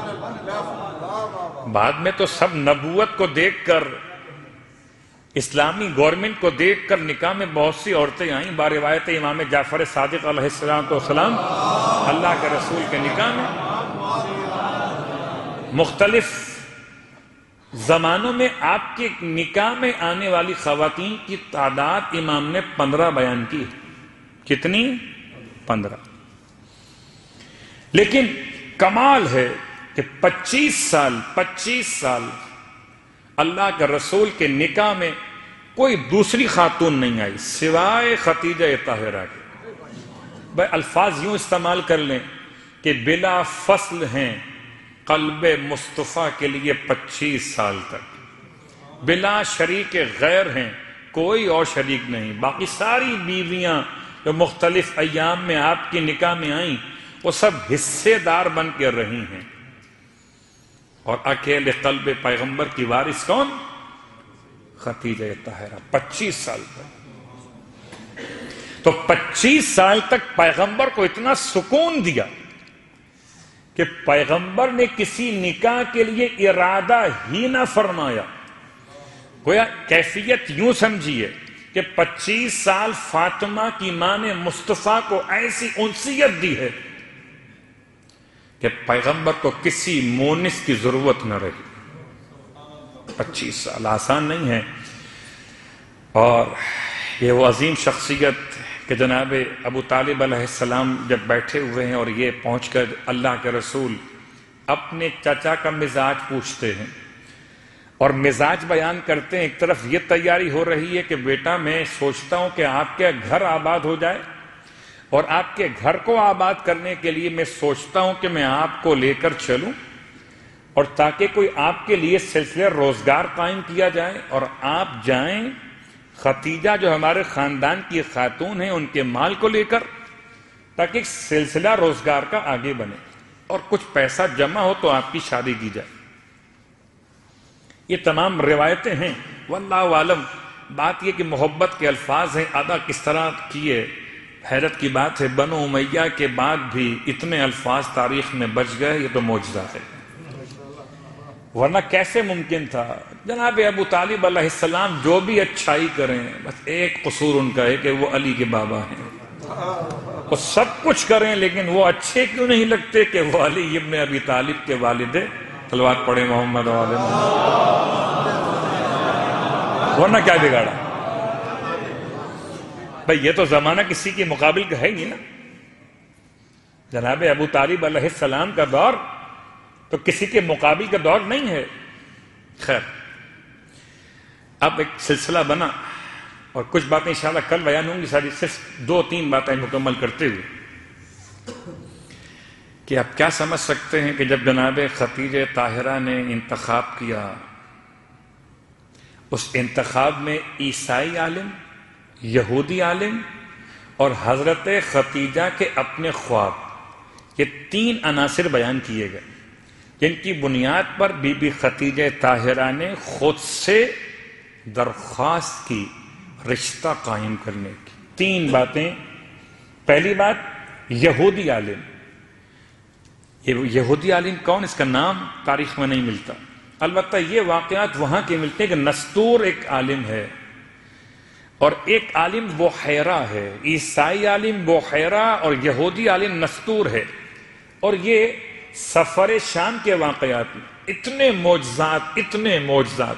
بعد میں تو سب نبوت کو دیکھ کر، اسلامی گورنمنٹ کو دیکھ کر نکاح میں بہت سی عورتیں آئیں۔ باروایت امام جعفر صادق علیہ السلام اللہ کے رسول کے نکاح میں مختلف زمانوں میں آپ کے نکاح میں آنے والی خواتین کی تعداد امام نے 15 بیان کی۔ کتنی؟ 15۔ لیکن کمال ہے کہ 25 سال اللہ کے رسول کے نکاح میں کوئی دوسری خاتون نہیں آئی سوائے خدیجہ طاہرہ کے۔ بھائی الفاظ یوں استعمال کر لیں کہ بلا فصل ہیں قلب مصطفیٰ کے لیے 25 سال تک، بلا شریک غیر ہیں، کوئی اور شریک نہیں۔ باقی ساری بیویاں جو مختلف ایام میں آپ کی نکاح میں آئیں وہ سب حصے دار بن کے رہی ہیں، اور اکیلے قلب پیغمبر کی وارث کون؟ خدیجہ طاہرہ۔ 25 سال تک، تو 25 سال تک پیغمبر کو اتنا سکون دیا کہ پیغمبر نے کسی نکاح کے لیے ارادہ ہی نہ فرمایا۔ گویا کیفیت یوں سمجھیے کہ 25 سال فاطمہ کی ماں نے مصطفیٰ کو ایسی انسیت دی ہے کہ پیغمبر کو کسی مونس کی ضرورت نہ رہی۔ 25 سال آسان نہیں ہے، اور یہ وہ عظیم شخصیت کہ جناب ابو طالب علیہ السلام جب بیٹھے ہوئے ہیں اور یہ پہنچ کر اللہ کے رسول اپنے چچا کا مزاج پوچھتے ہیں اور مزاج بیان کرتے ہیں۔ ایک طرف یہ تیاری ہو رہی ہے کہ بیٹا میں سوچتا ہوں کہ آپ کے گھر آباد ہو جائے، اور آپ کے گھر کو آباد کرنے کے لیے میں سوچتا ہوں کہ میں آپ کو لے کر چلوں، اور تاکہ کوئی آپ کے لیے سلسلہ روزگار قائم کیا جائے، اور آپ جائیں خدیجہ جو ہمارے خاندان کی خاتون ہیں ان کے مال کو لے کر، تاکہ ایک سلسلہ روزگار کا آگے بنے اور کچھ پیسہ جمع ہو تو آپ کی شادی کی جائے۔ یہ تمام روایتیں ہیں، واللہ عالم بات یہ کہ محبت کے الفاظ ہیں، ادا کس طرح کیے، حیرت کی بات ہے بنو امیہ کے بعد بھی اتنے الفاظ تاریخ میں بچ گئے، یہ تو معجزہ ہے، ورنہ کیسے ممکن تھا؟ جناب ابو طالب علیہ السلام جو بھی اچھائی کریں، بس ایک قصور ان کا ہے کہ وہ علی کے بابا ہیں، وہ سب کچھ کریں لیکن وہ اچھے کیوں نہیں لگتے کہ وہ علی ابن ابی طالب کے والد ہیں؟ صلوات پڑھے محمد و آل محمد، ورنہ کیا بگاڑا؟ بھئی یہ تو زمانہ کسی کے مقابل کا ہے ہی نا، جناب ابو طالب علیہ السلام کا دور تو کسی کے مقابل کا دور نہیں ہے۔ خیر، اب ایک سلسلہ بنا اور کچھ باتیں انشاءاللہ کل بیان ہوں گی، ساری صرف 2-3 باتیں مکمل کرتے ہوئے کہ آپ کیا سمجھ سکتے ہیں کہ جب جناب ختیجہ طاہرہ نے انتخاب کیا، اس انتخاب میں عیسائی عالم، یہودی عالم اور حضرت ختیجہ کے اپنے خواب، یہ 3 عناصر بیان کیے گئے جن کی بنیاد پر بی بی ختیجہ طاہرہ نے خود سے درخواست کی رشتہ قائم کرنے کی۔ 3 باتیں۔ پہلی بات، یہودی عالم۔ یہ یہودی عالم کون؟ اس کا نام تاریخ میں نہیں ملتا، البتہ یہ واقعات وہاں کے ملتے ہیں کہ نستور ایک عالم ہے اور ایک عالم بحیرہ ہے، عیسائی عالم بحیرہ اور یہودی عالم نستور ہے، اور یہ سفر شام کے واقعات میں اتنے معجزات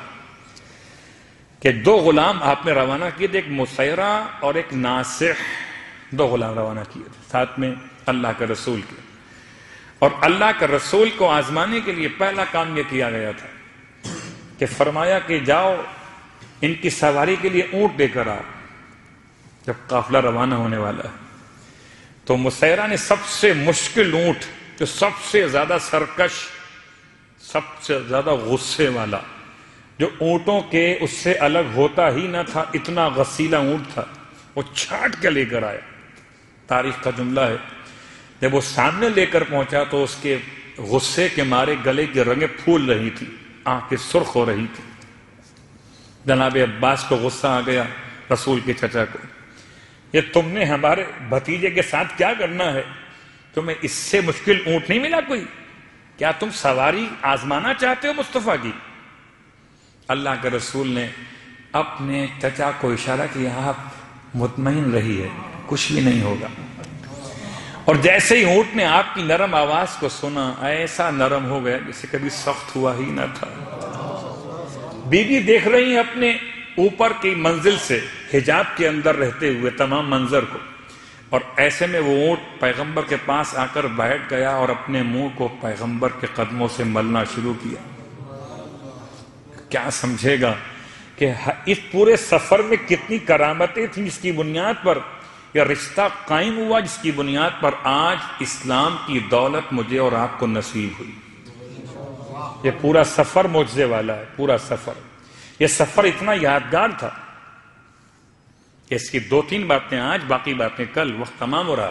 کہ 2 غلام آپ نے روانہ کیے تھے، ایک مسیرہ اور ایک ناصح، 2 غلام روانہ کیے تھے ساتھ میں اللہ کے رسول کے، اور اللہ کے رسول کو آزمانے کے لیے پہلا کام یہ کیا گیا تھا کہ فرمایا کہ جاؤ ان کی سواری کے لیے اونٹ لے کر آؤ جب قافلہ روانہ ہونے والا ہے۔ تو مسیرہ نے سب سے مشکل اونٹ، جو سب سے زیادہ سرکش، سب سے زیادہ غصے والا، جو اونٹوں کے اس سے الگ ہوتا ہی نہ تھا، اتنا غسیلا اونٹ تھا، وہ چھاٹ کے لے کر آیا۔ تاریخ کا جملہ ہے جب وہ سامنے لے کر پہنچا تو اس کے غصے کے مارے گلے کی رگیں پھول رہی تھی، آنکھیں سرخ ہو رہی تھی۔ جناب عباس کو غصہ آ گیا، رسول کے چچا کو، یہ تم نے ہمارے بھتیجے کے ساتھ کیا کرنا ہے؟ تمہیں اس سے مشکل اونٹ نہیں ملا کوئی؟ کیا تم سواری آزمانا چاہتے ہو مصطفیٰ کی؟ اللہ کے رسول نے اپنے چچا کو اشارہ کیا، آپ مطمئن رہیے، کچھ بھی نہیں ہوگا۔ اور جیسے ہی اونٹ نے آپ کی نرم آواز کو سنا، ایسا نرم ہو گیا جسے کبھی سخت ہوا ہی نہ تھا۔ بیوی دیکھ رہی ہیں اپنے اوپر کی منزل سے حجاب کے اندر رہتے ہوئے تمام منظر کو، اور ایسے میں وہ اونٹ پیغمبر کے پاس آ کر بیٹھ گیا اور اپنے منہ کو پیغمبر کے قدموں سے ملنا شروع کیا۔ کیا سمجھے گا کہ اس پورے سفر میں کتنی کرامتیں تھیں جس کی بنیاد پر یہ رشتہ قائم ہوا، جس کی بنیاد پر آج اسلام کی دولت مجھے اور آپ کو نصیب ہوئی۔ یہ پورا سفر معجزے والا ہے، پورا سفر۔ یہ سفر اتنا یادگار تھا کہ اس کی 2-3 باتیں آج، باقی باتیں کل، وقت تمام ہو رہا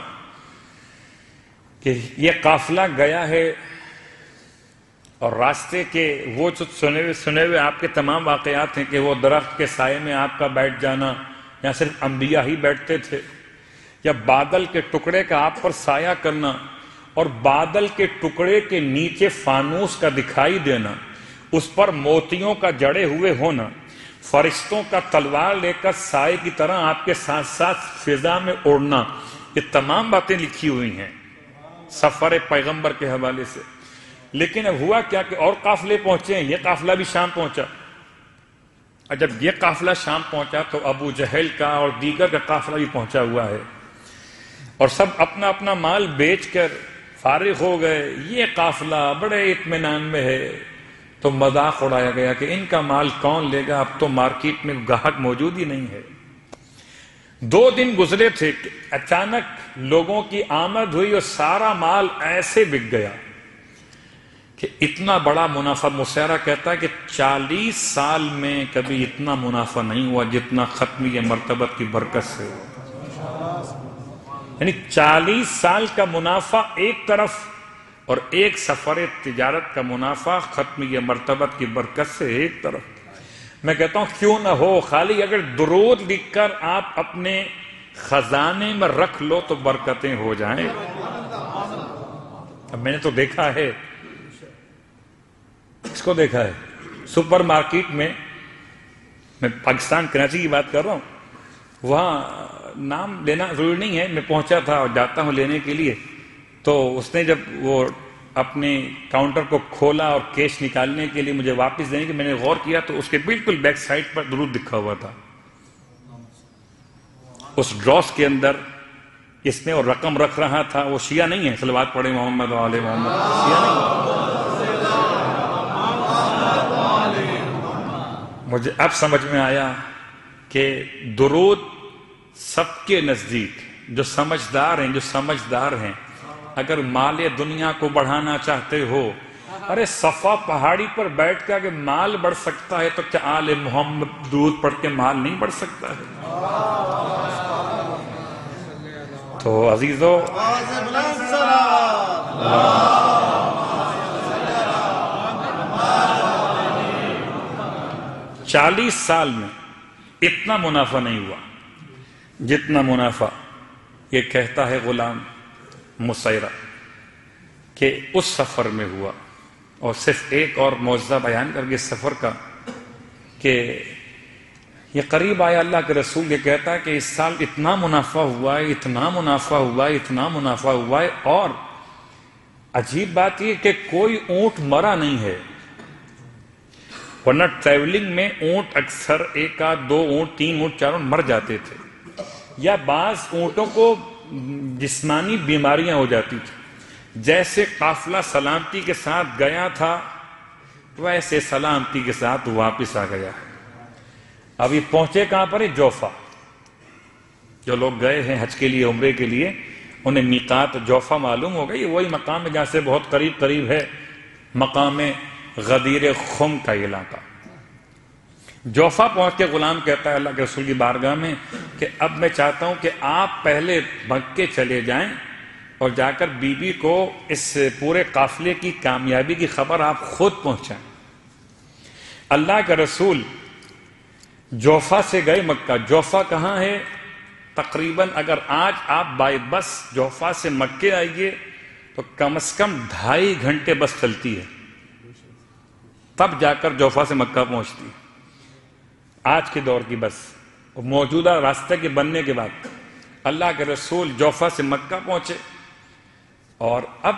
کہ یہ قافلہ گیا ہے اور راستے کے وہ جو سنے ہوئے آپ کے تمام واقعات ہیں کہ وہ درخت کے سائے میں آپ کا بیٹھ جانا، یا صرف انبیاء ہی بیٹھتے تھے، یا بادل کے ٹکڑے کا آپ پر سایہ کرنا، اور بادل کے ٹکڑے کے نیچے فانوس کا دکھائی دینا، اس پر موتیوں کا جڑے ہوئے ہونا، فرشتوں کا تلوار لے کر سائے کی طرح آپ کے ساتھ ساتھ فضا میں اڑنا، یہ تمام باتیں لکھی ہوئی ہیں سفر پیغمبر کے حوالے سے۔ لیکن اب ہوا کیا کہ اور قافلے پہنچے ہیں، یہ قافلہ بھی شام پہنچا، اور جب یہ قافلہ شام پہنچا تو ابو جہل کا اور دیگر کا قافلہ بھی پہنچا ہوا ہے، اور سب اپنا اپنا مال بیچ کر فارغ ہو گئے۔ یہ قافلہ بڑے اطمینان میں ہے، تو مذاق اڑایا گیا کہ ان کا مال کون لے گا، اب تو مارکیٹ میں گاہک موجود ہی نہیں ہے۔ 2 دن گزرے تھے کہ اچانک لوگوں کی آمد ہوئی اور سارا مال ایسے بک گیا کہ اتنا بڑا منافع۔ مسیرہ کہتا ہے کہ 40 سال میں کبھی اتنا منافع نہیں ہوا جتنا ختمی مرتبت کی برکت سے ہوا۔ یعنی 40 سال کا منافع ایک طرف، اور ایک سفر تجارت کا منافع ختمی مرتبت کی برکت سے ایک طرف۔ میں کہتا ہوں کیوں نہ ہو، خالی اگر درود لکھ کر آپ اپنے خزانے میں رکھ لو تو برکتیں ہو جائیں۔ اب میں نے تو دیکھا ہے، اس کو دیکھا ہے سپر مارکیٹ میں پاکستان کراچی کی بات کر رہا ہوں، وہاں نام لینا ضروری نہیں ہے، میں پہنچا تھا اور جاتا ہوں لینے کے لیے، تو اس نے جب وہ اپنے کاؤنٹر کو کھولا اور کیش نکالنے کے لیے مجھے واپس دینے کے، میں نے غور کیا تو اس کے بالکل بیک سائڈ پر درود لکھا ہوا تھا، اس ڈراس کے اندر اس نے اور رقم رکھ رہا تھا۔ وہ شیعہ نہیں ہے، صلوات پڑھے محمد و آل محمد، شیعہ نہیں۔ مجھے اب سمجھ میں آیا کہ درود سب کے نزدیک جو سمجھدار ہیں اگر مال دنیا کو بڑھانا چاہتے ہو، ارے صفا پہاڑی پر بیٹھ کر کہ مال بڑھ سکتا ہے تو کیا آل محمد درود پڑھ کے مال نہیں بڑھ سکتا ہے؟ تو عزیزو، بلند صلوات 40 سال میں اتنا منافع نہیں ہوا جتنا منافع یہ کہتا ہے غلام مسیرہ کہ اس سفر میں ہوا۔ اور صرف ایک اور معجزہ بیان کر کے سفر کا کہ یہ قریب آیا اللہ کے رسول، یہ کہتا ہے کہ اس سال اتنا منافع ہوا ہے، اتنا منافع ہوا ہے، اتنا منافع ہوا ہے، اور عجیب بات یہ کہ کوئی اونٹ مرا نہیں ہے، ورنہ ٹریولنگ میں اونٹ اکثر 1 آدھ 2 اونٹ 3 اونٹ 4 اونٹ مر جاتے تھے، یا بعض اونٹوں کو جسمانی بیماریاں ہو جاتی تھی۔ جیسے قافلہ سلامتی کے ساتھ گیا تھا ویسے سلامتی کے ساتھ واپس آ گیا ہے۔ ابھی پہنچے کہاں پر ہے؟ جوفا۔ جو لوگ گئے ہیں حج کے لیے، عمرے کے لیے، انہیں میقات جوفا معلوم ہو گئی، یہ وہی مقام ہے جہاں سے بہت قریب ہے مقام غدیر خم کا علاقہ۔ جوفا پہنچ کے غلام کہتا ہے اللہ کے رسول کی بارگاہ میں کہ اب میں چاہتا ہوں کہ آپ پہلے مکے چلے جائیں اور جا کر بی بی کو اس پورے قافلے کی کامیابی کی خبر آپ خود پہنچائیں۔ اللہ کے رسول جوفا سے گئے مکہ۔ جوفا کہاں ہے؟ تقریباً اگر آج آپ بائی بس جوفا سے مکے آئیے تو کم از کم 2.5 گھنٹے بس چلتی ہے، تب جا کر جوفا سے مکہ پہنچتی ہے۔ آج کے دور کی بس، موجودہ راستے کے بننے کے بعد اللہ کے رسول جوفا سے مکہ پہنچے، اور اب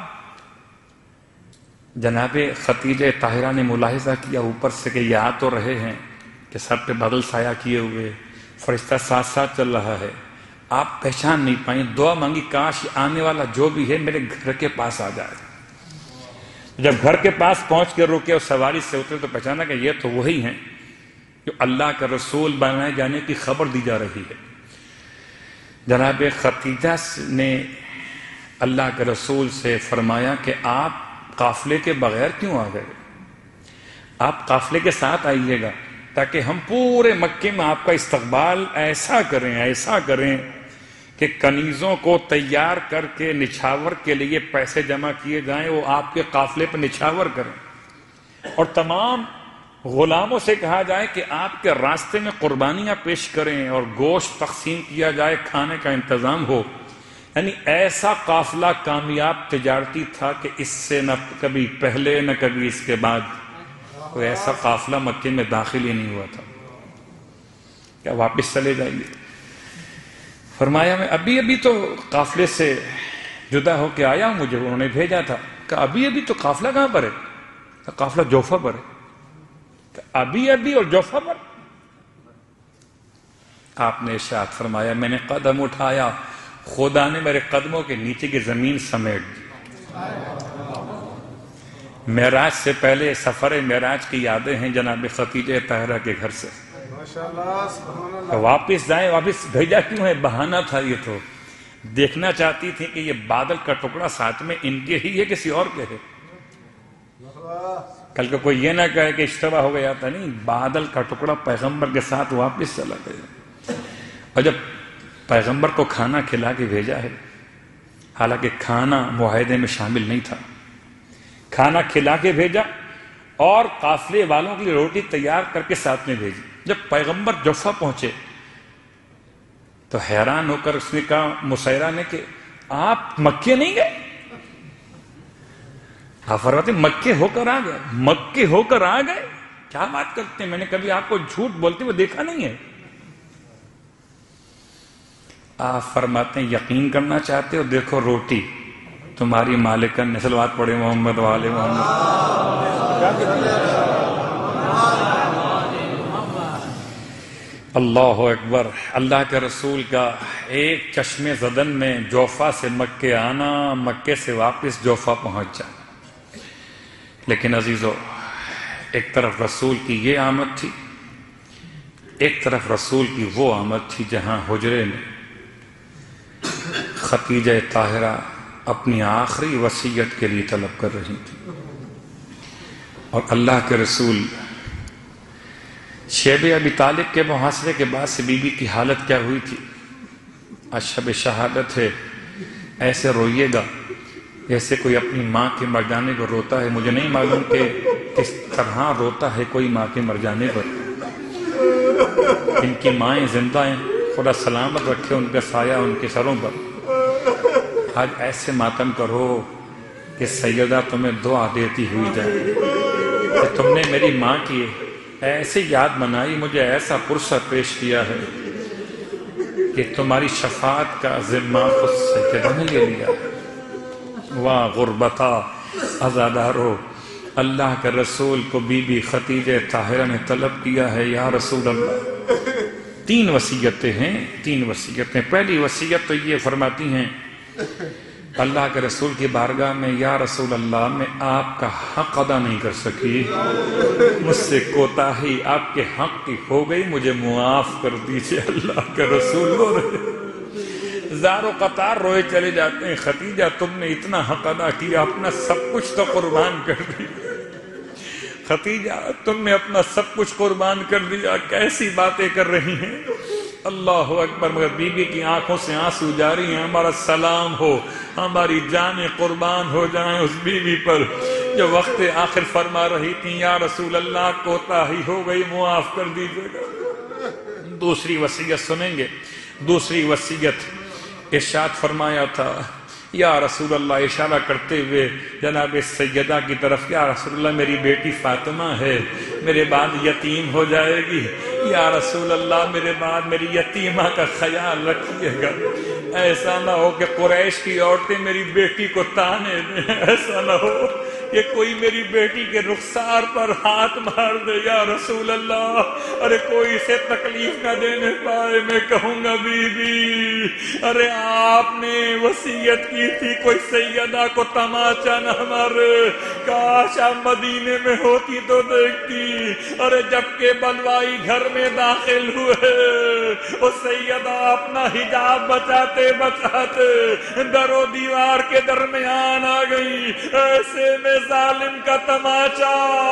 جناب خدیجہ طاہرہ نے ملاحظہ کیا اوپر سے کہ یہ آ تو رہے ہیں کہ سر پہ بادل سایہ کیے ہوئے، فرشتہ ساتھ ساتھ چل رہا ہے، آپ پہچان نہیں پائیں، دعا مانگی کاش آنے والا جو بھی ہے میرے گھر کے پاس آ جائے۔ جب گھر کے پاس پہنچ کے رکے اور سواری سے اترے تو پہچانا کہ یہ تو وہی ہیں جو اللہ کا رسول بنائے جانے کی خبر دی جا رہی ہے۔ جناب خدیجہ نے اللہ کے رسول سے فرمایا کہ آپ قافلے کے بغیر کیوں آ گئے؟ آپ قافلے کے ساتھ آئیے گا تاکہ ہم پورے مکے میں آپ کا استقبال ایسا کریں کہ کنیزوں کو تیار کر کے نچھاور کے لیے پیسے جمع کیے جائیں، وہ آپ کے قافلے پر نچھاور کریں، اور تمام غلاموں سے کہا جائے کہ آپ کے راستے میں قربانیاں پیش کریں اور گوشت تقسیم کیا جائے، کھانے کا انتظام ہو۔ یعنی ایسا قافلہ کامیاب تجارتی تھا کہ اس سے نہ کبھی پہلے نہ کبھی اس کے بعد کوئی ایسا قافلہ مکے میں داخل ہی نہیں ہوا تھا۔ کیا واپس چلے جائیے؟ فرمایا میں ابھی تو قافلے سے جدا ہو کے آیا ہوں، مجھے انہوں نے بھیجا تھا۔ کہ ابھی تو قافلہ کہاں پر ہے؟ کہ قافلہ جوفا پر ہے۔ کہ ابھی اور جوفا پر؟ آپ نے ارشاد فرمایا میں نے قدم اٹھایا، خدا نے میرے قدموں کے نیچے کی زمین سمیٹ دی۔ معراج سے پہلے سفر معراج کی یادیں ہیں جناب خدیجہ طاہرہ کے گھر سے۔ واپس جائیں، واپس بھیجا کیوں ہے؟ بہانہ تھا، یہ تو دیکھنا چاہتی تھی کہ یہ بادل کا ٹکڑا ساتھ میں ان کے ہی ہے کسی اور کے ہے، کل کو کوئی یہ نہ کہے کہ اشتباہ ہو گیا تھا۔ نہیں، بادل کا ٹکڑا پیغمبر کے ساتھ واپس چلا گیا، اور جب پیغمبر کو کھانا کھلا کے بھیجا ہے، حالانکہ کھانا معاہدے میں شامل نہیں تھا، کھانا کھلا کے بھیجا اور قافلے والوں کے لیے روٹی تیار کر کے ساتھ میں بھیجی۔ جب پیغمبر جوفہ پہنچے تو حیران ہو کر اس نے کہا مسیرہ نے کہ آپ مکے نہیں گئے؟ آپ فرماتے مکے ہو کر آ گئے؟ مکے ہو کر آ گئے؟ کیا بات کرتے ہیں، میں نے کبھی آپ کو جھوٹ بولتے ہوئے دیکھا نہیں ہے۔ آپ فرماتے ہیں یقین کرنا چاہتے ہو؟ دیکھو روٹی تمہاری مالکن نے، صلوات پڑھے محمد والے محمد۔ اللہ اکبر۔ اللہ کے رسول کا ایک چشمے زدن میں جوفہ سے مکے آنا، مکے سے واپس جوفہ پہنچ جانا۔ لیکن عزیزو، ایک طرف رسول کی یہ آمد تھی، ایک طرف رسول کی وہ آمد تھی جہاں حجرے میں خدیجہ طاہرہ اپنی آخری وصیت کے لیے طلب کر رہی تھی، اور اللہ کے رسول شیب ابی طالب کے محاصرے کے بعد سے بی بی کی حالت کیا ہوئی تھی؟ آج شب شہادت ہے، ایسے روئیے گا جیسے کوئی اپنی ماں کے مر جانے کو روتا ہے۔ مجھے نہیں معلوم کہ کس طرح روتا ہے کوئی ماں کے مر جانے پر۔ ان کی مائیں زندہ ہیں، خدا سلامت رکھے ان کا سایہ ان کے سروں پر۔ آج ایسے ماتم کرو کہ سیدہ تمہیں دعا دیتی ہوئی جائے کہ تم نے میری ماں کی ایسے یاد منائی، مجھے ایسا پرسہ پیش کیا ہے کہ تمہاری شفاعت کا ذمہ خود سیدہ نے لے لیا۔ واہ غربتا عزادارو، اللہ کے رسول کو بی بی خدیجہ طاہرہ نے طلب کیا ہے، یا رسول اللہ۔ 3 وصیتیں ہیں، 3 وصیتیں۔ پہلی وصیت تو یہ فرماتی ہیں اللہ کے رسول کی بارگاہ میں، یا رسول اللہ میں آپ کا حق ادا نہیں کر سکی، مجھ سے کوتاہی آپ کے حق کی ہو گئی، مجھے معاف کر دیجئے۔ اللہ کے رسول رو رہے، زار و قطار روئے چلے جاتے ہیں، خدیجہ تم نے اتنا حق ادا کیا، اپنا سب کچھ تو قربان کر دیا۔ خدیجہ تم نے اپنا سب کچھ قربان کر دیا، کیسی باتیں کر رہی ہیں۔ اللہ اکبر۔ مگر بی بی کی آنکھوں سے آنسو جاری ہیں۔ ہمارا سلام ہو، ہماری جانیں قربان ہو جائیں اس بی بی پر جو وقت آخر فرما رہی تھی، یا رسول اللہ کوتاہی ہو گئی، معاف کر دیجیے گا۔ دوسری وصیت سنیں گے۔ دوسری وصیت ارشاد فرمایا تھا، یا رسول اللہ، اشارہ کرتے ہوئے جناب سیدہ کی طرف، یا رسول اللہ میری بیٹی فاطمہ ہے، میرے بعد یتیم ہو جائے گی، یا رسول اللہ میرے بعد میری یتیمہ کا خیال رکھیے گا، ایسا نہ ہو کہ قریش کی عورتیں میری بیٹی کو تانے دیں، ایسا نہ ہو کہ کوئی میری بیٹی کے رخسار پر ہاتھ مار دے، یا رسول اللہ، ارے کوئی اسے تکلیف نہ دینے پائے۔ میں کہوں گا بی بی، ارے آپ نے وصیت کی تھی کوئی سیدہ کو تماچا نہ مارے، کاش آپ مدینے میں ہوتی تو دیکھتی۔ ارے جب کہ بلوائی گھر میں داخل ہوئے، وہ سیدہ اپنا حجاب بچاتے بچاتے در و دیوار کے درمیان آ گئی، ایسے میں ظالم کا تماچا،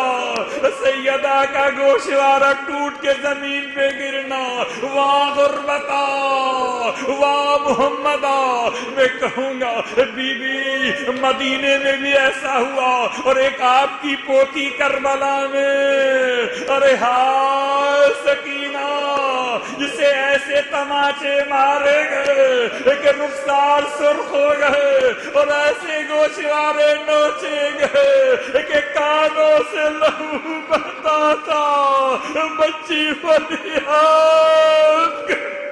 سیدہ کا گوشوارہ ٹوٹ کے زمین پہ گرنا، واہ غربتا، واہ محمدہ۔ میں کہوں گا بی بی مدینے میں بھی ایسا ہوا، اور ایک آپ کی پوتی کربلا میں، ارے ہائے سکینہ، جسے ایسے تماچے مارے گئے کہ رخسار سرخ ہو گئے اور ایسے گوشوارے نوچے گئے کہ کانوں سے لہو بہتا تھا، بچی فریاد۔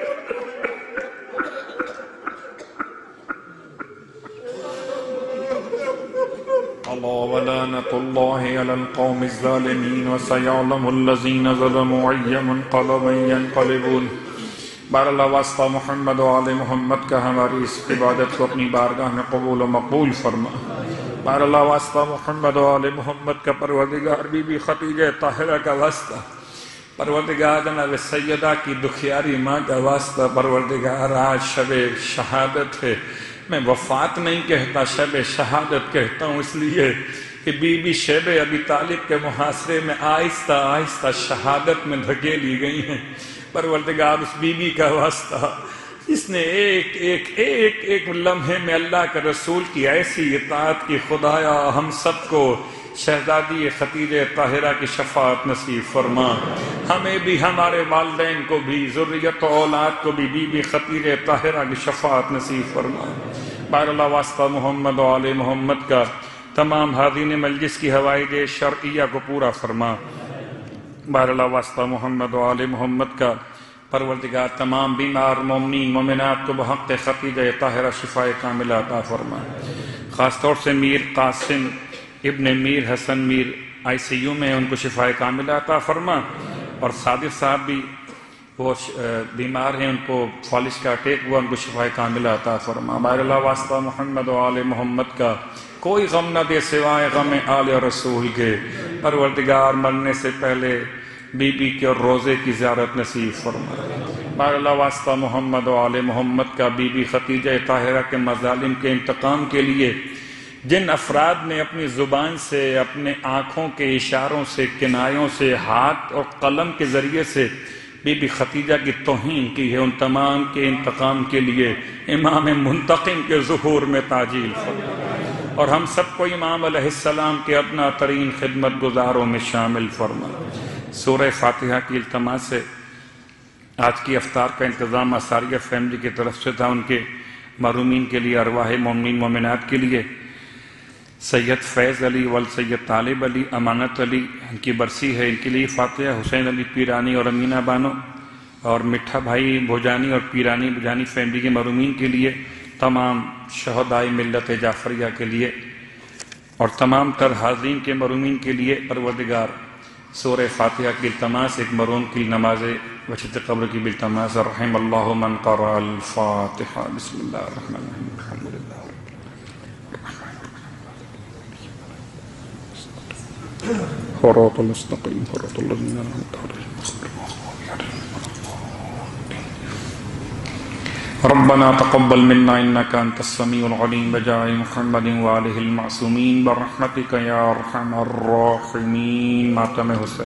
ولعنة الله على القوم الظالمين وسيعلم الذين ظلموا أي منقلب ينقلبون۔ بار اللہ واسطہ محمد و آل محمد کا ہماری اس عبادت کو اپنی بارگاہ میں قبول و مقبول فرما۔ بار اللہ واسطہ محمد و آل محمد کا پروردگار بی بی خدیجہ طاہرہ کا واسطہ، پروردگار جناب سیدہ کی دکھیاری ماں کا واسطہ، پروردگار آج شب شہادت ہے، میں وفات نہیں کہتا، شب شہادت کہتا ہوں، اس لیے کہ بی بی شیب ابی طالب کے محاصرے میں آہستہ آہستہ شہادت میں دھکیلی گئی ہیں۔ پروردگار اس بی بی کا واسطہ، اس نے ایک لمحے میں اللہ کے رسول کی ایسی اطاعت کی، خدایا ہم سب کو شہزادی ختیجہ طاہرہ کی شفاعت نصیب فرما، ہمیں بھی ہمارے والدین کو بھی ذریت و اولاد کو بھی بی بی ختیجہ طاہرہ کی شفاعت نصیب فرما۔ بار اللہ واسطہ محمد و آل محمد کا تمام حاضرین مجلس کی حوائج شرعیہ کو پورا فرما۔ بار اللہ واسطہ محمد و آل محمد کا پروردگار تمام بیمار مومنین مومنات کو بحق ختیجہ طاہرہ شفاء کاملہ عطا فرما۔ خاص طور سے میر قاسم ابن میر حسن میر ICU میں ان کو شفاء کاملہ عطا فرما، اور صادق صاحب بھی وہ بیمار ہیں، ان کو فالج کا اٹیک ہوا، ان کو شفاء کاملہ عطا فرما۔ بار اللہ واسطہ محمد و آل محمد کا کوئی غم نہ دے سوائے غم آل رسول کے، پروردگار مرنے سے پہلے بی بی کے اور روزے کی زیارت نصیب فرما۔ بار اللہ واسطہ محمد و آل محمد کا بی بی ختیجہ طاہرہ کے مظالم کے انتقام کے لیے جن افراد نے اپنی زبان سے، اپنے آنکھوں کے اشاروں سے، کنایوں سے، ہاتھ اور قلم کے ذریعے سے بی بی ختیجہ کی توہین کی ہے، ان تمام کے انتقام کے لیے امام منتقم کے ظہور میں تعجیل فرما، اور ہم سب کو امام علیہ السلام کے ادنا ترین خدمت گزاروں میں شامل فرما۔ سورہ فاتحہ کی التماس سے آج کی افطار کا انتظام اساریہ فیملی کی طرف سے تھا، ان کے محرومین کے لیے، ارواح مومنین مومنات کے لیے۔ سید فیض علی والسید طالب علی امانت علی ان کی برسی ہے، ان کے لیے فاتحہ۔ حسین علی پیرانی اور امینہ بانو اور مٹھا بھائی بھوجانی اور پیرانی بھوجانی فیملی کے محرومین کے لیے، تمام شہدائے ملت جعفریہ کے لیے، اور تمام تر حاضرین کے محرومین کے لیے پروردگار سورہ فاتحہ کی التماس، ایک مرحوم کی نماز وسعت قبر کی بالتماس۔ رحم اللہ من قرأ الفاتحہ۔ بسم اللہ الرحمن الرحیم، الحمد للہ صراط المستقیم صراط الذین انعمت علیہم۔ ربنا تقبل منا انك انت السميع العليم بجاه محمد وآله المعصومين برحمتك يا ارحم الراحمين۔ ماتم حسین۔